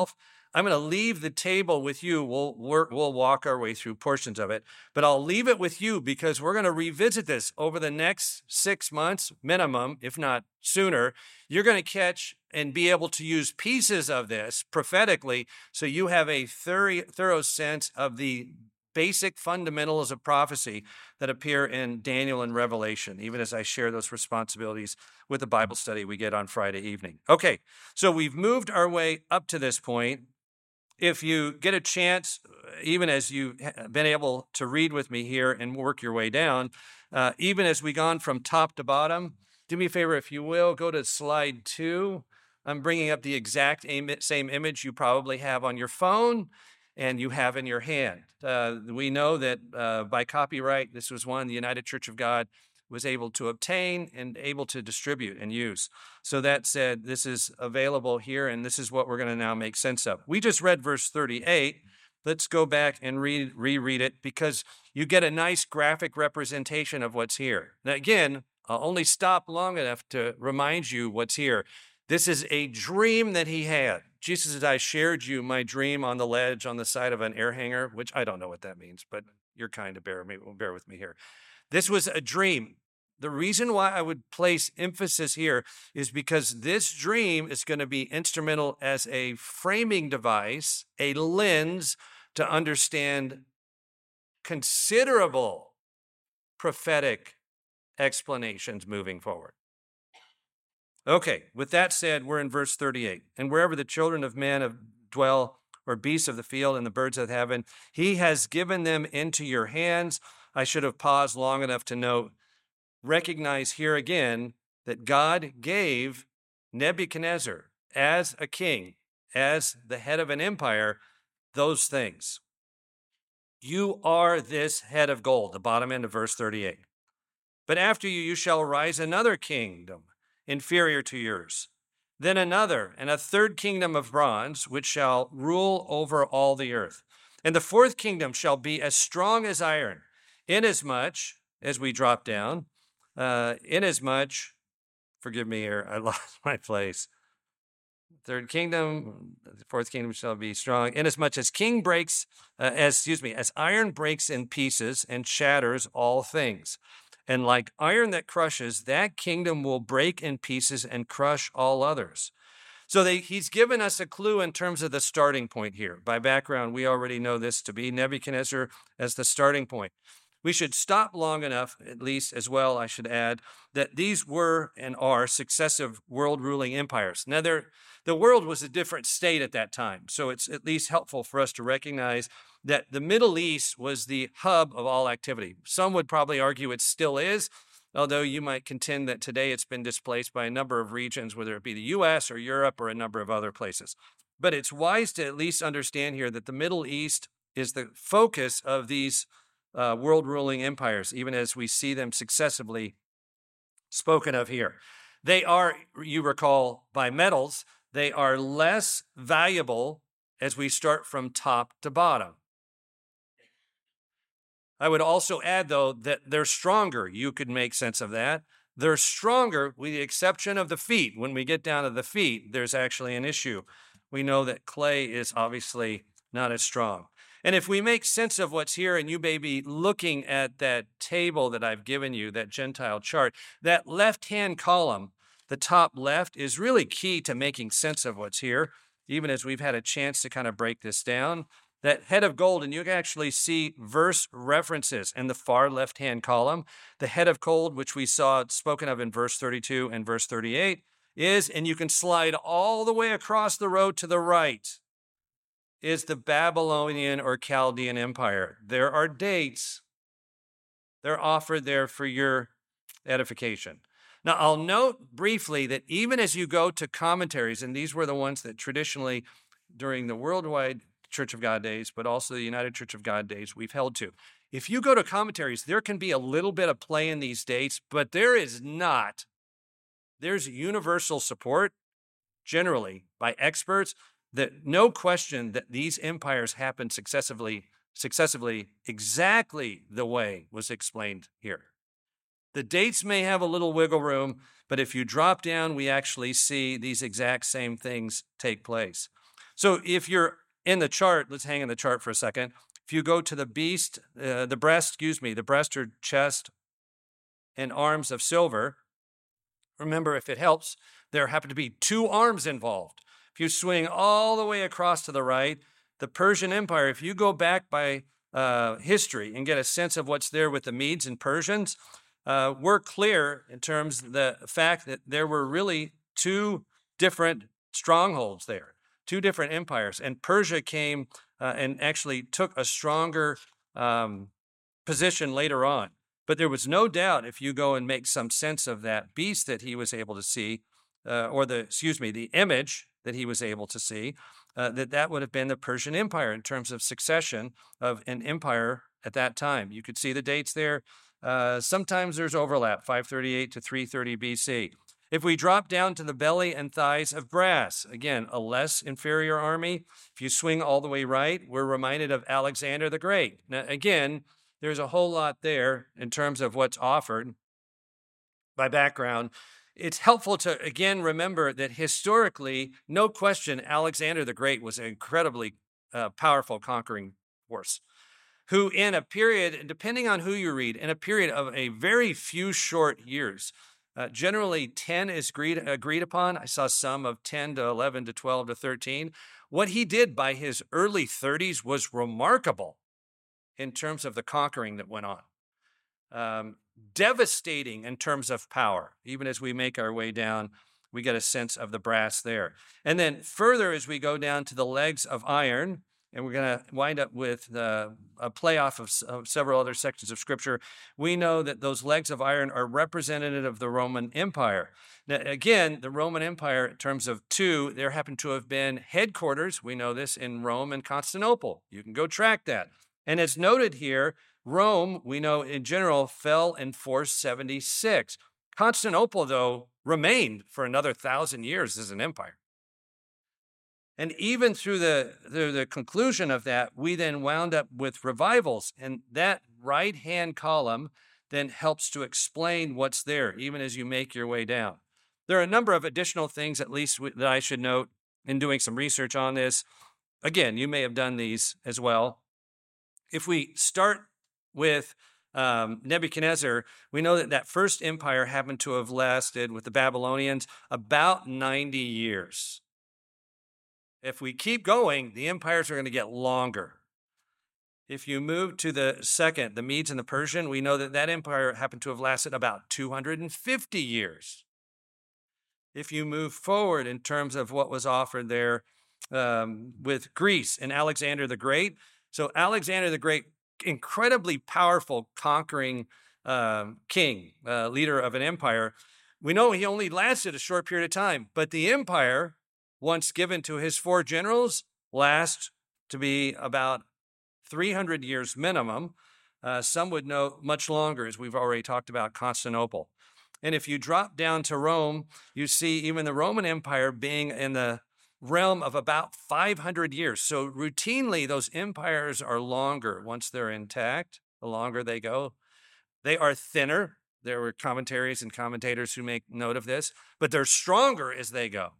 I'm going to leave the table with you. We'll, work, we'll walk our way through portions of it, but I'll leave it with you because we're going to revisit this over the next six months minimum, if not sooner. You're going to catch and be able to use pieces of this prophetically so you have a thorough, thorough sense of the basic fundamentals of prophecy that appear in Daniel and Revelation, even as I share those responsibilities with the Bible study we get on Friday evening. Okay, so we've moved our way up to this point. If you get a chance, even as you've been able to read with me here and work your way down, uh, even as we've gone from top to bottom, do me a favor, if you will, go to slide two. I'm bringing up the exact same image you probably have on your phone and you have in your hand. Uh, we know that uh, by copyright, this was one the United Church of God was able to obtain and able to distribute and use. So that said, this is available here, and this is what we're going to now make sense of. We just read verse thirty-eight. Let's go back and read, reread it because you get a nice graphic representation of what's here. Now, again, I'll only stop long enough to remind you what's here. This is a dream that he had. Jesus said, I shared you my dream on the ledge on the side of an air hanger, which I don't know what that means, but you're kind to bear, bear with me here. This was a dream. The reason why I would place emphasis here is because this dream is going to be instrumental as a framing device, a lens to understand considerable prophetic explanations moving forward. Okay, with that said, we're in verse thirty-eight. And wherever the children of men dwell, or beasts of the field and the birds of heaven, he has given them into your hands. I should have paused long enough to note, recognize here again that God gave Nebuchadnezzar as a king, as the head of an empire, those things. You are this head of gold, the bottom end of verse thirty-eight. But after you, you shall rise another kingdom inferior to yours, then another and a third kingdom of bronze, which shall rule over all the earth. And the fourth kingdom shall be as strong as iron, inasmuch, as we drop down, uh, inasmuch, forgive me here, I lost my place. Third kingdom, the fourth kingdom shall be strong, inasmuch as king breaks, uh, as excuse me, as iron breaks in pieces and shatters all things. And like iron that crushes, that kingdom will break in pieces and crush all others. So they, he's given us a clue in terms of the starting point here. By background, we already know this to be Nebuchadnezzar as the starting point. We should stop long enough, at least as well, I should add, that these were and are successive world-ruling empires. Now, the world was a different state at that time, so it's at least helpful for us to recognize that the Middle East was the hub of all activity. Some would probably argue it still is, although you might contend that today it's been displaced by a number of regions, whether it be the U S or Europe or a number of other places. But it's wise to at least understand here that the Middle East is the focus of these uh, world-ruling empires, even as we see them successively spoken of here. They are, you recall, by metals, they are less valuable as we start from top to bottom. I would also add, though, that they're stronger. You could make sense of that. They're stronger with the exception of the feet. When we get down to the feet, there's actually an issue. We know that clay is obviously not as strong. And if we make sense of what's here, and you may be looking at that table that I've given you, that Gentile chart, that left-hand column, the top left, is really key to making sense of what's here, even as we've had a chance to kind of break this down. That head of gold, and you can actually see verse references in the far left-hand column. The head of gold, which we saw spoken of in verse thirty-two and verse thirty-eight, is, and you can slide all the way across the road to the right, is the Babylonian or Chaldean Empire. There are dates. They're offered there for your edification. Now, I'll note briefly that even as you go to commentaries, and these were the ones that traditionally during the worldwide Church of God days, but also the United Church of God days we've held to. If you go to commentaries, there can be a little bit of play in these dates, but there is not. There's universal support, generally, by experts, that no question that these empires happened successively, successively exactly the way was explained here. The dates may have a little wiggle room, but if you drop down, we actually see these exact same things take place. So if you're in the chart, let's hang in the chart for a second. If you go to the beast, uh, the breast, excuse me, the breast or chest and arms of silver, remember, if it helps, there happen to be two arms involved. If you swing all the way across to the right, the Persian Empire, if you go back by uh, history and get a sense of what's there with the Medes and Persians, uh, we're clear in terms of the fact that there were really two different strongholds there, two different empires. And Persia came uh, and actually took a stronger um, position later on. But there was no doubt, if you go and make some sense of that beast that he was able to see, uh, or the, excuse me, the image that he was able to see, uh, that that would have been the Persian Empire in terms of succession of an empire at that time. You could see the dates there. Uh, sometimes there's overlap, five thirty-eight to three thirty B C. If we drop down to the belly and thighs of brass, again, a less inferior army. If you swing all the way right, we're reminded of Alexander the Great. Now, again, there's a whole lot there in terms of what's offered by background. It's helpful to, again, remember that historically, no question, Alexander the Great was an incredibly uh, powerful conquering force, who in a period, depending on who you read, in a period of a very few short years, uh, generally ten is agreed, agreed upon. I saw some of ten to eleven to twelve to thirteen. What he did by his early thirties was remarkable in terms of the conquering that went on. Um, devastating in terms of power. Even as we make our way down, we get a sense of the brass there. And then further, as we go down to the legs of iron, and we're going to wind up with uh, a playoff of, of several other sections of Scripture, we know that those legs of iron are representative of the Roman Empire. Now, again, the Roman Empire, in terms of two, there happen to have been headquarters, we know this, in Rome and Constantinople. You can go track that. And as noted here, Rome, we know in general, fell in four seventy-six. Constantinople, though, remained for another thousand years as an empire. And even through the, through the conclusion of that, we then wound up with revivals. And that right-hand column then helps to explain what's there, even as you make your way down. There are a number of additional things, at least, that I should note in doing some research on this. Again, you may have done these as well. If we start with um, Nebuchadnezzar, we know that that first empire happened to have lasted with the Babylonians about ninety years. If we keep going, the empires are going to get longer. If you move to the second, the Medes and the Persian, we know that that empire happened to have lasted about two hundred fifty years. If you move forward in terms of what was offered there um, with Greece and Alexander the Great, so Alexander the Great, incredibly powerful conquering uh, king, uh, leader of an empire. We know he only lasted a short period of time, but the empire, once given to his four generals, lasts to be about three hundred years minimum. Uh, some would know much longer, as we've already talked about Constantinople. And if you drop down to Rome, you see even the Roman Empire being in the realm of about five hundred years. So routinely, those empires are longer once they're intact, the longer they go. They are thinner. There were commentaries and commentators who make note of this, but they're stronger as they go.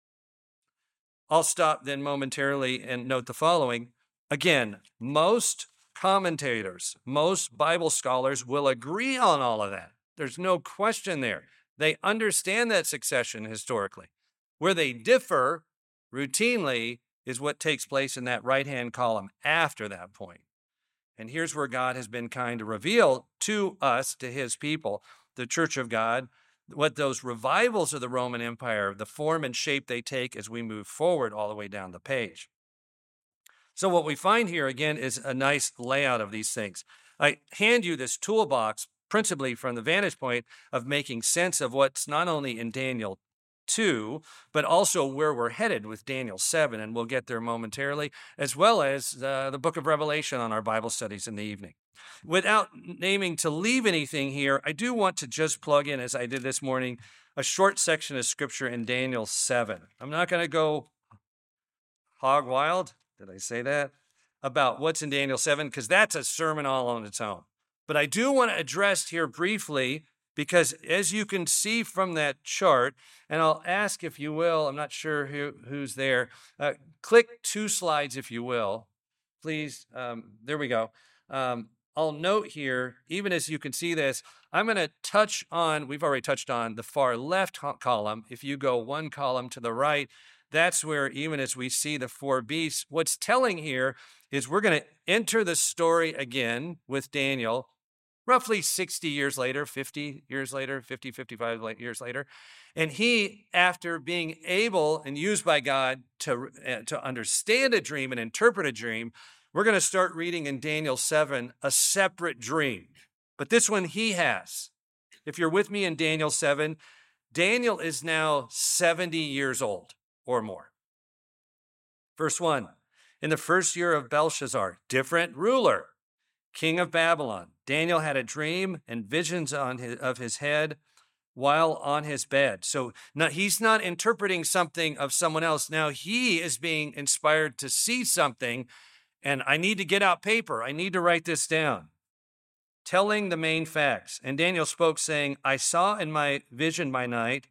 I'll stop then momentarily and note the following. Again, most commentators, most Bible scholars will agree on all of that. There's no question there. They understand that succession historically. Where they differ routinely is what takes place in that right-hand column after that point. And here's where God has been kind to reveal to us, to his people, the church of God, what those revivals of the Roman Empire, the form and shape they take as we move forward all the way down the page. So what we find here, again, is a nice layout of these things. I hand you this toolbox principally from the vantage point of making sense of what's not only in Daniel two, but also where we're headed with Daniel seven, and we'll get there momentarily, as well as uh, the book of Revelation on our Bible studies in the evening. Without naming to leave anything here, I do want to just plug in, as I did this morning, a short section of scripture in Daniel seven. I'm not going to go hog wild, did I say that, about what's in Daniel seven, because that's a sermon all on its own. But I do want to address here briefly Because as you can see from that chart, and I'll ask if you will, I'm not sure who, who's there, uh, click two slides if you will, please. Um, there we go. Um, I'll note here, even as you can see this, I'm going to touch on, we've already touched on the far left column. If you go one column to the right, that's where even as we see the four beasts, what's telling here is we're going to enter the story again with Daniel roughly sixty years later, fifty years later, fifty, fifty-five years later. And he, after being able and used by God to, uh, to understand a dream and interpret a dream, we're going to start reading in Daniel seven, a separate dream. But this one he has. If you're with me in Daniel seven, Daniel is now seventy years old or more. Verse one, in the first year of Belshazzar, different ruler, king of Babylon, Daniel had a dream and visions on his, of his head while on his bed. So now he's not interpreting something of someone else. Now he is being inspired to see something, and I need to get out paper. I need to write this down. Telling the main facts. And Daniel spoke, saying, I saw in my vision by night,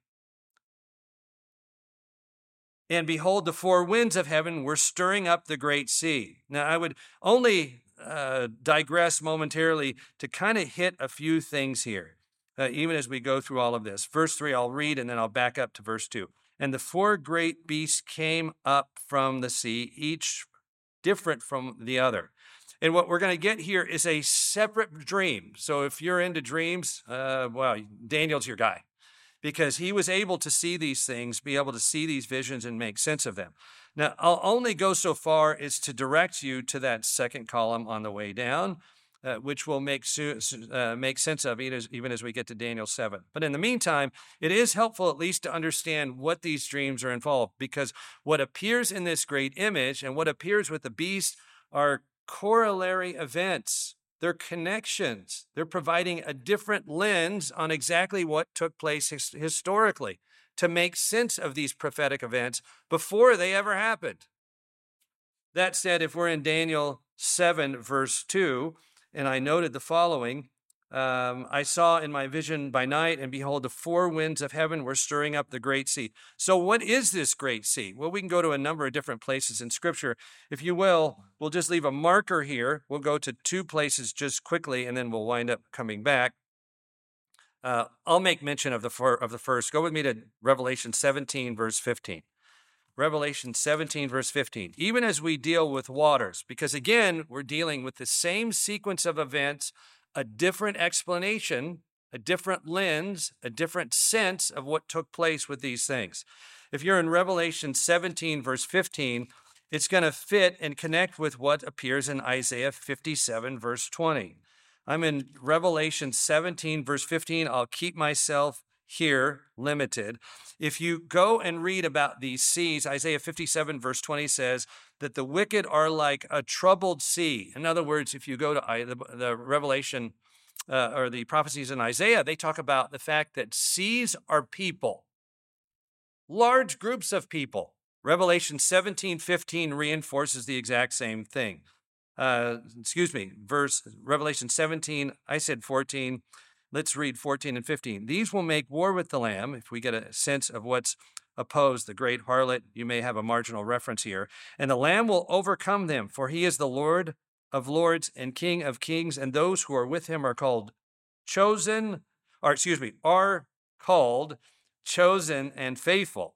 and behold, the four winds of heaven were stirring up the great sea. Now I would only uh, digress momentarily to kind of hit a few things here, uh, even as we go through all of this. Verse three, I'll read, and then I'll back up to verse two. And the four great beasts came up from the sea, each different from the other. And what we're going to get here is a separate dream. So if you're into dreams, uh, well, Daniel's your guy, because he was able to see these things, be able to see these visions and make sense of them. Now, I'll only go so far as to direct you to that second column on the way down, uh, which will make, uh, make sense of even as, even as we get to Daniel seven. But in the meantime, it is helpful at least to understand what these dreams are involved, because what appears in this great image and what appears with the beast are corollary events. They're connections. They're providing a different lens on exactly what took place his- historically to make sense of these prophetic events before they ever happened. That said, if we're in Daniel seven, verse two, and I noted the following, Um, I saw in my vision by night, and behold, the four winds of heaven were stirring up the great sea. So what is this great sea? Well, we can go to a number of different places in Scripture. If you will, we'll just leave a marker here. We'll go to two places just quickly, and then we'll wind up coming back. Uh, I'll make mention of the, fir- of the first. Go with me to Revelation seventeen, verse fifteen. Revelation seventeen, verse fifteen. Even as we deal with waters, because again, we're dealing with the same sequence of events, a different explanation, a different lens, a different sense of what took place with these things. If you're in Revelation seventeen, verse fifteen, it's going to fit and connect with what appears in Isaiah fifty-seven, verse twenty. I'm in Revelation seventeen, verse fifteen. I'll keep myself here limited. If you go and read about these seas, Isaiah fifty-seven, verse twenty says that the wicked are like a troubled sea. In other words, if you go to the, the Revelation uh, or the prophecies in Isaiah, they talk about the fact that seas are people, large groups of people. Revelation seventeen, fifteen reinforces the exact same thing. Uh, excuse me, verse Revelation seventeen, I said fourteen. Let's read fourteen and fifteen. These will make war with the Lamb, if we get a sense of what's opposed, the great harlot. You may have a marginal reference here. And the Lamb will overcome them, for he is the Lord of lords and King of kings, and those who are with him are called chosen, or excuse me, are called chosen and faithful.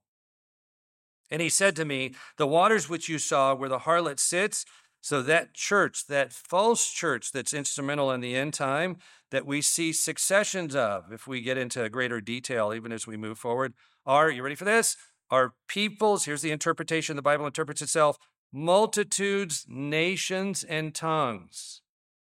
And he said to me, the waters which you saw where the harlot sits, so that church, that false church that's instrumental in the end time, that we see successions of, if we get into greater detail, even as we move forward, are, you ready for this? Are peoples, here's the interpretation, the Bible interprets itself, multitudes, nations, and tongues.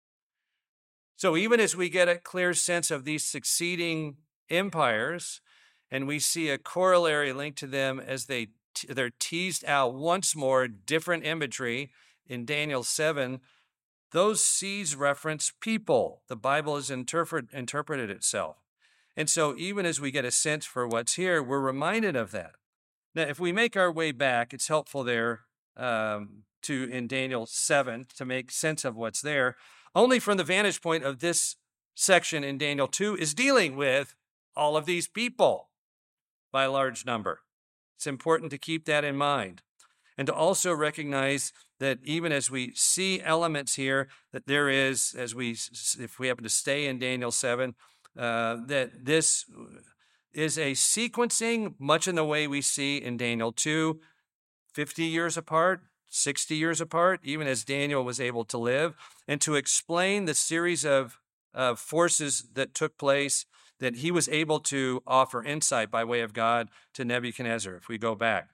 So even as we get a clear sense of these succeeding empires, and we see a corollary link to them as they they're teased out once more, different imagery in Daniel seven, those seas reference people. The Bible has interpret, interpreted itself. And so even as we get a sense for what's here, we're reminded of that. Now, if we make our way back, it's helpful there um, to in Daniel seven to make sense of what's there, only from the vantage point of this section in Daniel two is dealing with all of these people by a large number. It's important to keep that in mind and to also recognize that even as we see elements here, that there is, as we, if we happen to stay in Daniel seven, uh, that this is a sequencing much in the way we see in Daniel two, fifty years apart, sixty years apart, even as Daniel was able to live, and to explain the series of uh, forces that took place that he was able to offer insight by way of God to Nebuchadnezzar, if we go back.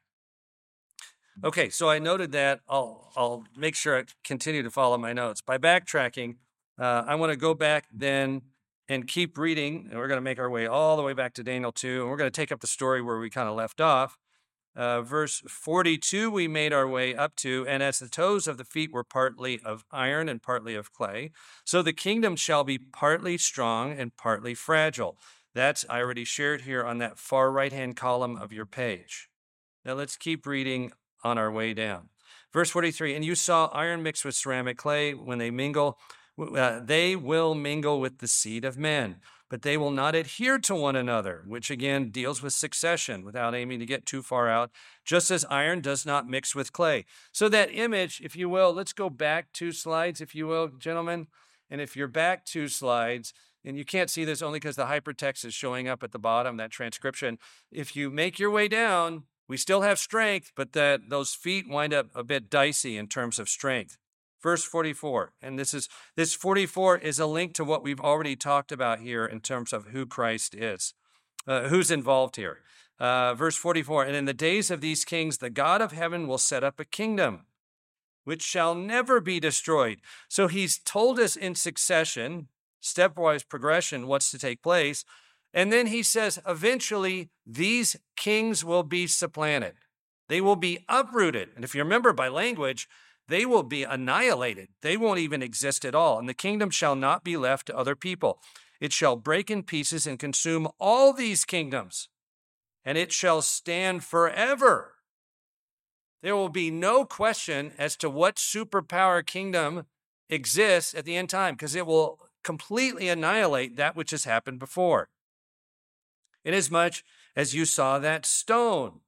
Okay, so I noted that. I'll, I'll make sure I continue to follow my notes. By backtracking, uh, I want to go back then and keep reading, and we're going to make our way all the way back to Daniel two, and we're going to take up the story where we kind of left off. Uh, verse forty-two, we made our way up to, and as the toes of the feet were partly of iron and partly of clay, so the kingdom shall be partly strong and partly fragile. That's, I already shared here on that far right-hand column of your page. Now let's keep reading on our way down. Verse forty-three, and you saw iron mixed with ceramic clay. When they mingle, uh, they will mingle with the seed of men, but they will not adhere to one another, which again deals with succession without aiming to get too far out, just as iron does not mix with clay. So that image, if you will, let's go back two slides, if you will, gentlemen. And if you're back two slides, and you can't see this only because the hypertext is showing up at the bottom, that transcription. If you make your way down, we still have strength, but that those feet wind up a bit dicey in terms of strength. Verse forty-four, and this is this forty-four is a link to what we've already talked about here in terms of who Christ is, uh, who's involved here. Uh, verse forty-four, and in the days of these kings, the God of heaven will set up a kingdom which shall never be destroyed. So he's told us in succession, stepwise progression, what's to take place. And then he says, eventually, these kings will be supplanted. They will be uprooted. And if you remember by language, they will be annihilated. They won't even exist at all. And the kingdom shall not be left to other people. It shall break in pieces and consume all these kingdoms, and it shall stand forever. There will be no question as to what superpower kingdom exists at the end time, because it will completely annihilate that which has happened before. Inasmuch as you saw that stone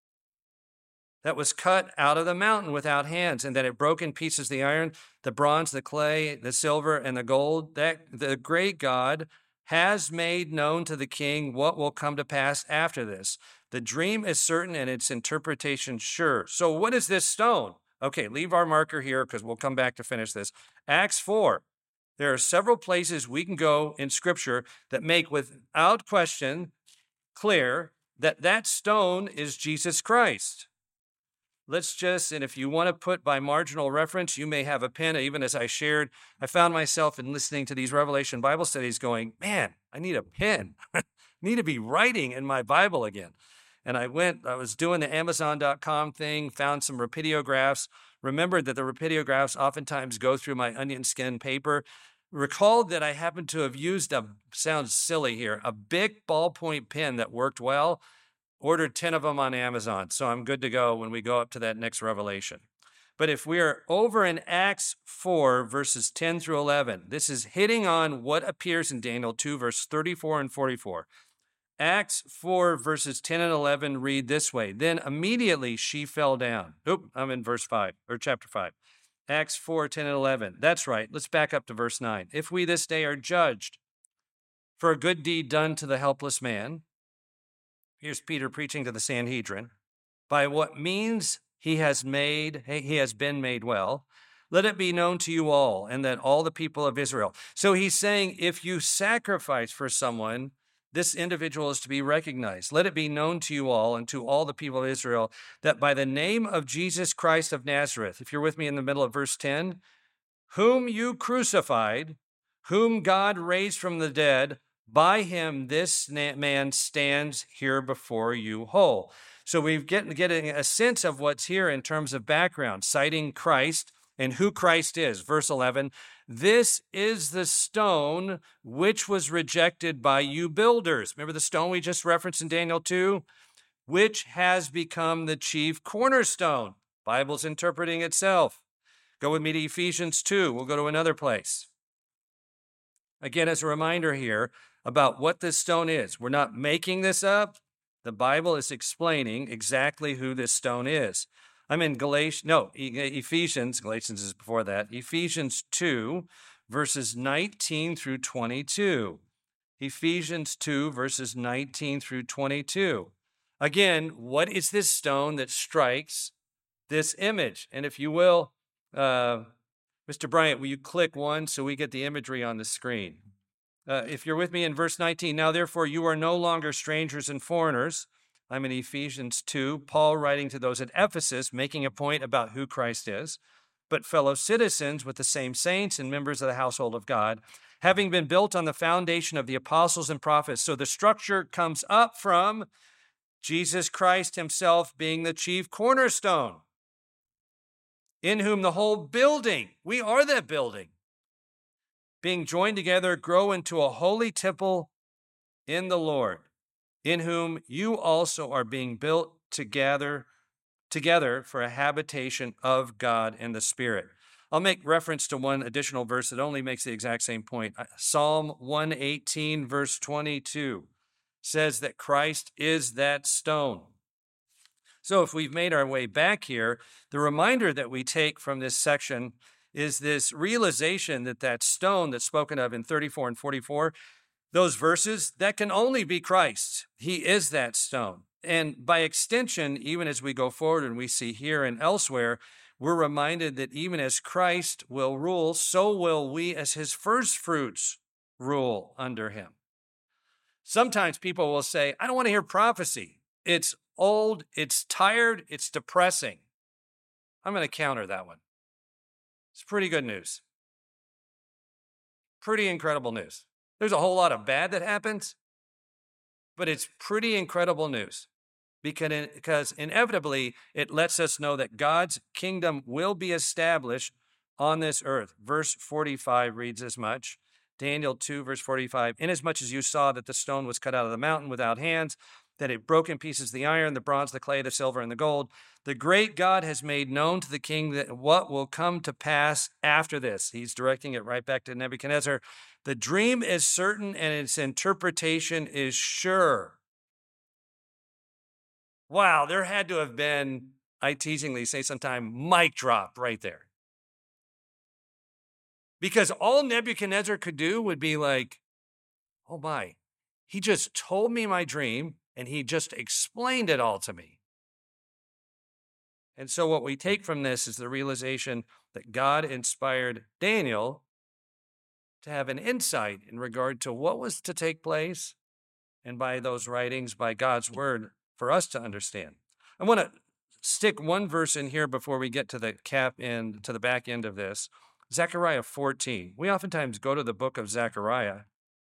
that was cut out of the mountain without hands, and that it broke in pieces the iron, the bronze, the clay, the silver, and the gold, that the great God has made known to the king what will come to pass after this. The dream is certain and its interpretation sure. So what is this stone? Okay, leave our marker here because we'll come back to finish this. Acts four. There are several places we can go in Scripture that make without question clear that that stone is Jesus Christ. Let's just, and if you want to put by marginal reference, you may have a pen. Even as I shared, I found myself in listening to these Revelation Bible studies going, man, I need a pen. I need to be writing in my Bible again. And I went, I was doing the Amazon dot com thing, found some rapidographs, remembered that the rapidographs oftentimes go through my onion skin paper, recalled that I happened to have used a, sounds silly here, a big ballpoint pen that worked well, ordered ten of them on Amazon, so I'm good to go when we go up to that next revelation. But if we are over in Acts four, verses ten through eleven, this is hitting on what appears in Daniel two, verse thirty-four and forty-four. Acts four, verses ten and eleven read this way. Then immediately she fell down. Oop, I'm in verse five, or chapter five. Acts four, ten and eleven. That's right. Let's back up to verse nine. If we this day are judged for a good deed done to the helpless man, here's Peter preaching to the Sanhedrin, by what means he has made, he has been made well, let it be known to you all, and that all the people of Israel. So he's saying, if you sacrifice for someone, this individual is to be recognized. Let it be known to you all and to all the people of Israel that by the name of Jesus Christ of Nazareth, if you're with me in the middle of verse ten, whom you crucified, whom God raised from the dead, by him this man stands here before you whole. So we're getting, getting a sense of what's here in terms of background, citing Christ and who Christ is. Verse eleven, this is the stone which was rejected by you builders. Remember the stone we just referenced in Daniel two? Which has become the chief cornerstone. Bible's interpreting itself. Go with me to Ephesians two. We'll go to another place. Again, as a reminder here about what this stone is. We're not making this up. The Bible is explaining exactly who this stone is. I'm in Galatians, no, Ephesians, Galatians is before that, Ephesians two, verses nineteen through twenty-two. Ephesians two, verses nineteen through twenty-two. Again, what is this stone that strikes this image? And if you will, uh, Mister Bryant, will you click one so we get the imagery on the screen? Uh, if you're with me in verse nineteen, now therefore you are no longer strangers and foreigners. I'm in Ephesians two, Paul writing to those at Ephesus, making a point about who Christ is, but fellow citizens with the same saints and members of the household of God, having been built on the foundation of the apostles and prophets. So the structure comes up from Jesus Christ himself being the chief cornerstone, in whom the whole building, we are that building, being joined together, grow into a holy temple in the Lord, in whom you also are being built together, together for a habitation of God in the Spirit. I'll make reference to one additional verse that only makes the exact same point. Psalm one eighteen, verse twenty-two, says that Christ is that stone. So if we've made our way back here, the reminder that we take from this section is this realization that that stone that's spoken of in thirty-four and forty-four, those verses, that can only be Christ. He is that stone. And by extension, even as we go forward and we see here and elsewhere, we're reminded that even as Christ will rule, so will we as his first fruits rule under him. Sometimes people will say, I don't want to hear prophecy. It's old, it's tired, it's depressing. I'm going to counter that one. It's pretty good news. Pretty incredible news. There's a whole lot of bad that happens, but it's pretty incredible news because, because inevitably it lets us know that God's kingdom will be established on this earth. Verse forty-five reads as much. Daniel two, verse forty-five, inasmuch as you saw that the stone was cut out of the mountain without hands, that it broke in pieces the iron, the bronze, the clay, the silver, and the gold. The great God has made known to the king that what will come to pass after this. He's directing it right back to Nebuchadnezzar. The dream is certain and its interpretation is sure. Wow, there had to have been, I teasingly say sometime, mic drop right there. Because all Nebuchadnezzar could do would be like, oh my, he just told me my dream and he just explained it all to me. And so what we take from this is the realization that God inspired Daniel to have an insight in regard to what was to take place, and by those writings, by God's word, for us to understand. I want to stick one verse in here before we get to the cap end, to the back end of this. Zechariah fourteen. We oftentimes go to the book of Zechariah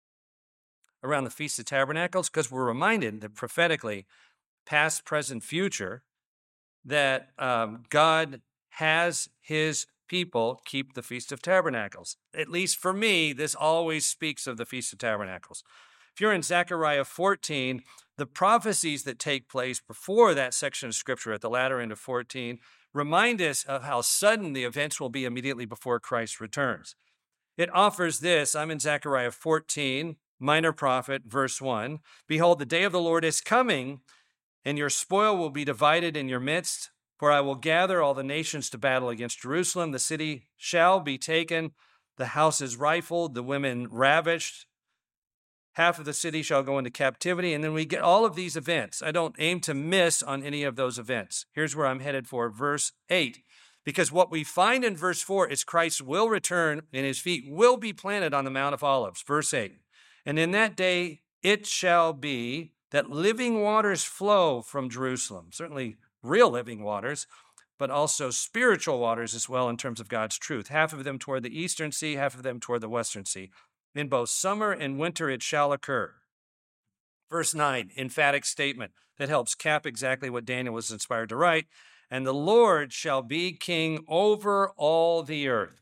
around the Feast of Tabernacles because we're reminded that prophetically, past, present, future, that um, God has his people keep the Feast of Tabernacles. At least for me, this always speaks of the Feast of Tabernacles. If you're in Zechariah fourteen, the prophecies that take place before that section of Scripture at the latter end of fourteen remind us of how sudden the events will be immediately before Christ returns. It offers this. I'm in Zechariah fourteen, minor prophet, verse one. Behold, the day of the Lord is coming, and your spoil will be divided in your midst. For I will gather all the nations to battle against Jerusalem. The city shall be taken, the houses rifled, the women ravished. Half of the city shall go into captivity. And then we get all of these events. I don't aim to miss on any of those events. Here's where I'm headed for, verse eight. Because what we find in verse four is Christ will return and his feet will be planted on the Mount of Olives. Verse eight. And in that day it shall be that living waters flow from Jerusalem. Certainly real living waters, but also spiritual waters as well in terms of God's truth. Half of them toward the eastern sea, half of them toward the western sea. In both summer and winter it shall occur. Verse nine, emphatic statement that helps cap exactly what Daniel was inspired to write. And the Lord shall be king over all the earth.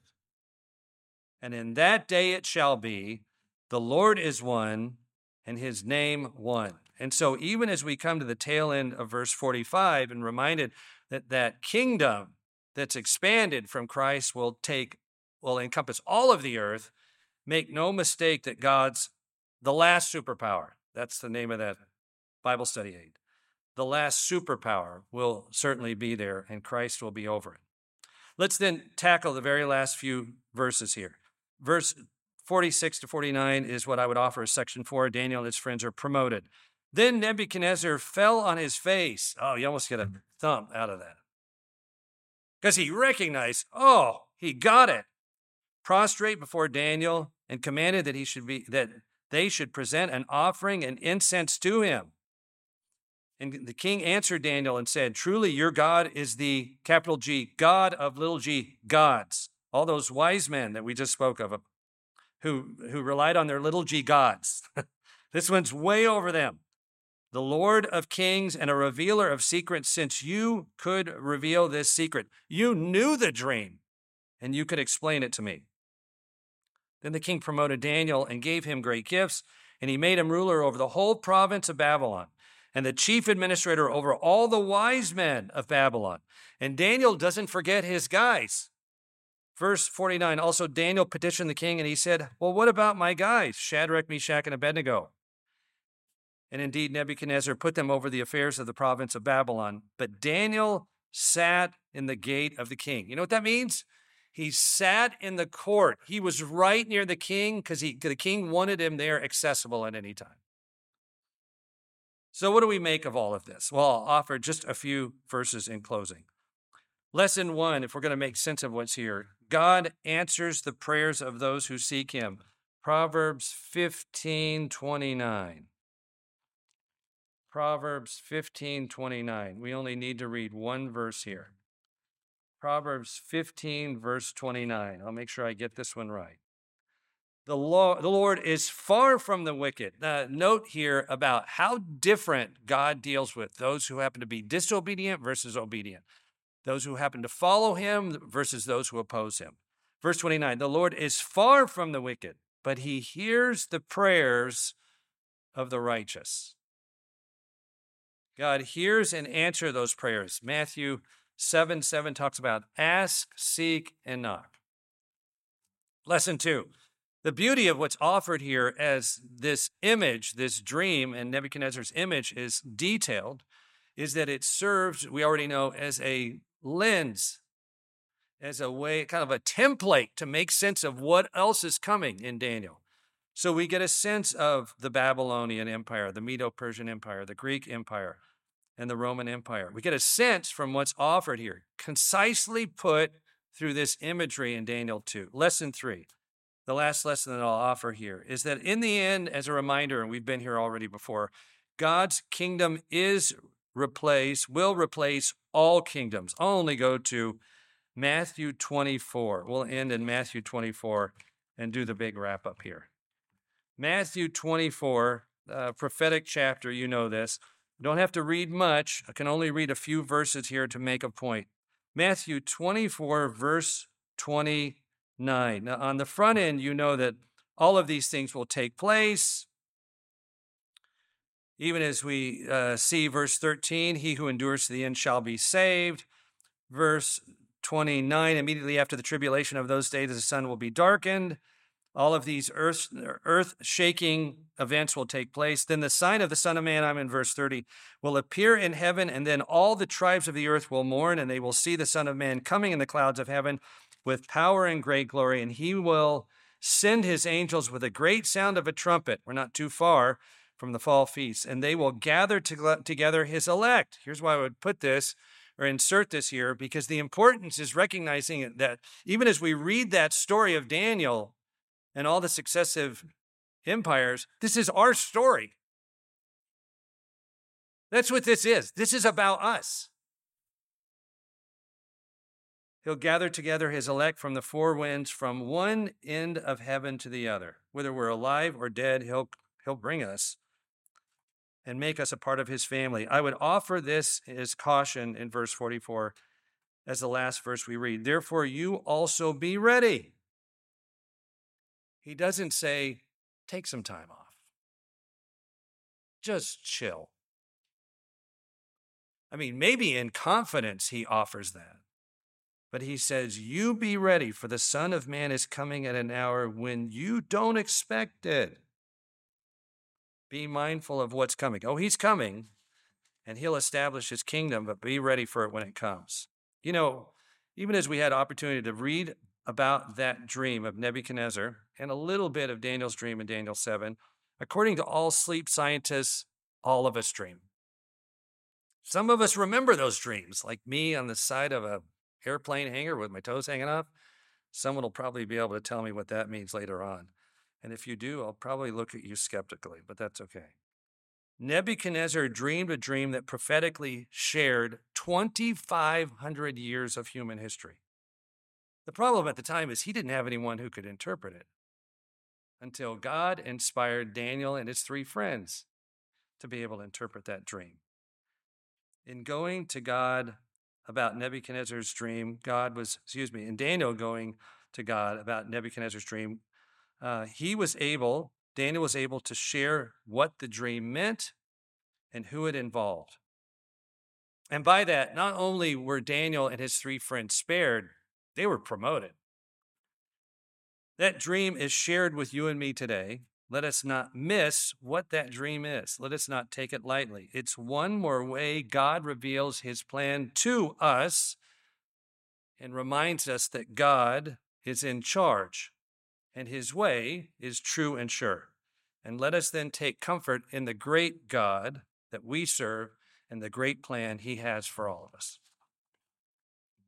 And in that day it shall be, the Lord is one, and his name one. And so even as we come to the tail end of verse forty-five and reminded that that kingdom that's expanded from Christ will take, will encompass all of the earth, Make no mistake that God's the last superpower. That's the name of that Bible study aid. The last superpower will certainly be there, and Christ will be over it. Let's then tackle the very last few verses here. Verse forty-six to forty-nine is what I would offer as section four. Daniel and his friends are promoted. Then Nebuchadnezzar fell on his face. Oh, you almost get a thump out of that. Because he recognized, oh, he got it. Prostrate before Daniel and commanded that he should be that they should present an offering and incense to him. And the king answered Daniel and said, truly your God is the, capital G, God of little g, gods. All those wise men that we just spoke of, who, who relied on their little g gods. This one's way over them. The Lord of kings and a revealer of secrets, since you could reveal this secret. You knew the dream, and you could explain it to me. Then the king promoted Daniel and gave him great gifts, and he made him ruler over the whole province of Babylon, and the chief administrator over all the wise men of Babylon. And Daniel doesn't forget his guys. Verse forty-nine, also Daniel petitioned the king, and he said, well, what about my guys, Shadrach, Meshach, and Abednego? And indeed, Nebuchadnezzar put them over the affairs of the province of Babylon. But Daniel sat in the gate of the king. You know what that means? He sat in the court. He was right near the king because the king wanted him there accessible at any time. So what do we make of all of this? Well, I'll offer just a few verses in closing. Lesson one, if we're going to make sense of what's here, God answers the prayers of those who seek him. Proverbs fifteen twenty-nine. Proverbs fifteen twenty-nine. We only need to read one verse here. Proverbs fifteen, verse twenty-nine. I'll make sure I get this one right. The Lord, the Lord is far from the wicked. Uh, note here about how different God deals with those who happen to be disobedient versus obedient. Those who happen to follow him versus those who oppose him. Verse twenty-nine, the Lord is far from the wicked, but he hears the prayers of the righteous. God hears and answers those prayers. Matthew seven seven talks about ask, seek, and knock. Lesson two, the beauty of what's offered here as this image, this dream, and Nebuchadnezzar's image is detailed, is that it serves, we already know, as a lens, as a way, kind of a template to make sense of what else is coming in Daniel. So we get a sense of the Babylonian Empire, the Medo-Persian Empire, the Greek Empire, and the Roman Empire. We get a sense from what's offered here, concisely put through this imagery in Daniel two. Lesson three, the last lesson that I'll offer here, is that in the end, as a reminder, and we've been here already before, God's kingdom is replaced, will replace all kingdoms. I'll only go to Matthew twenty-four. We'll end in Matthew twenty-four and do the big wrap up here. Matthew twenty-four, uh, prophetic chapter, you know this. You don't have to read much. I can only read a few verses here to make a point. Matthew twenty-four, verse twenty-nine. Now, on the front end, you know that all of these things will take place. Even as we uh, see verse thirteen, he who endures to the end shall be saved. Verse twenty-nine, immediately after the tribulation of those days, the sun will be darkened. All of these earth, earth-shaking events will take place. Then the sign of the Son of Man, I'm in verse thirty, will appear in heaven, and then all the tribes of the earth will mourn, and they will see the Son of Man coming in the clouds of heaven with power and great glory, and he will send his angels with a great sound of a trumpet. We're not too far from the fall feast, and they will gather to, together his elect. Here's why I would put this or insert this here, because the importance is recognizing that even as we read that story of Daniel and all the successive empires, this is our story. That's what this is. This is about us. He'll gather together his elect from the four winds, from one end of heaven to the other. Whether we're alive or dead, he'll, he'll bring us and make us a part of his family. I would offer this as caution in verse forty-four as the last verse we read. Therefore, you also be ready. He doesn't say, take some time off. Just chill. I mean, maybe in confidence he offers that. But he says, you be ready, for the Son of Man is coming at an hour when you don't expect it. Be mindful of what's coming. Oh, he's coming, and he'll establish his kingdom, but be ready for it when it comes. You know, even as we had opportunity to read about that dream of Nebuchadnezzar and a little bit of Daniel's dream in Daniel seven, according to all sleep scientists, all of us dream. Some of us remember those dreams, like me on the side of a airplane hangar with my toes hanging off. Someone will probably be able to tell me what that means later on. And if you do, I'll probably look at you skeptically, but that's okay. Nebuchadnezzar dreamed a dream that prophetically shared twenty-five hundred years of human history. The problem at the time is he didn't have anyone who could interpret it until God inspired Daniel and his three friends to be able to interpret that dream. In going to God about Nebuchadnezzar's dream, God was, excuse me, in Daniel going to God about Nebuchadnezzar's dream, uh, he was able, Daniel was able to share what the dream meant and who it involved. And by that, not only were Daniel and his three friends spared, they were promoted. That dream is shared with you and me today. Let us not miss what that dream is. Let us not take it lightly. It's one more way God reveals his plan to us and reminds us that God is in charge and his way is true and sure. And let us then take comfort in the great God that we serve and the great plan he has for all of us.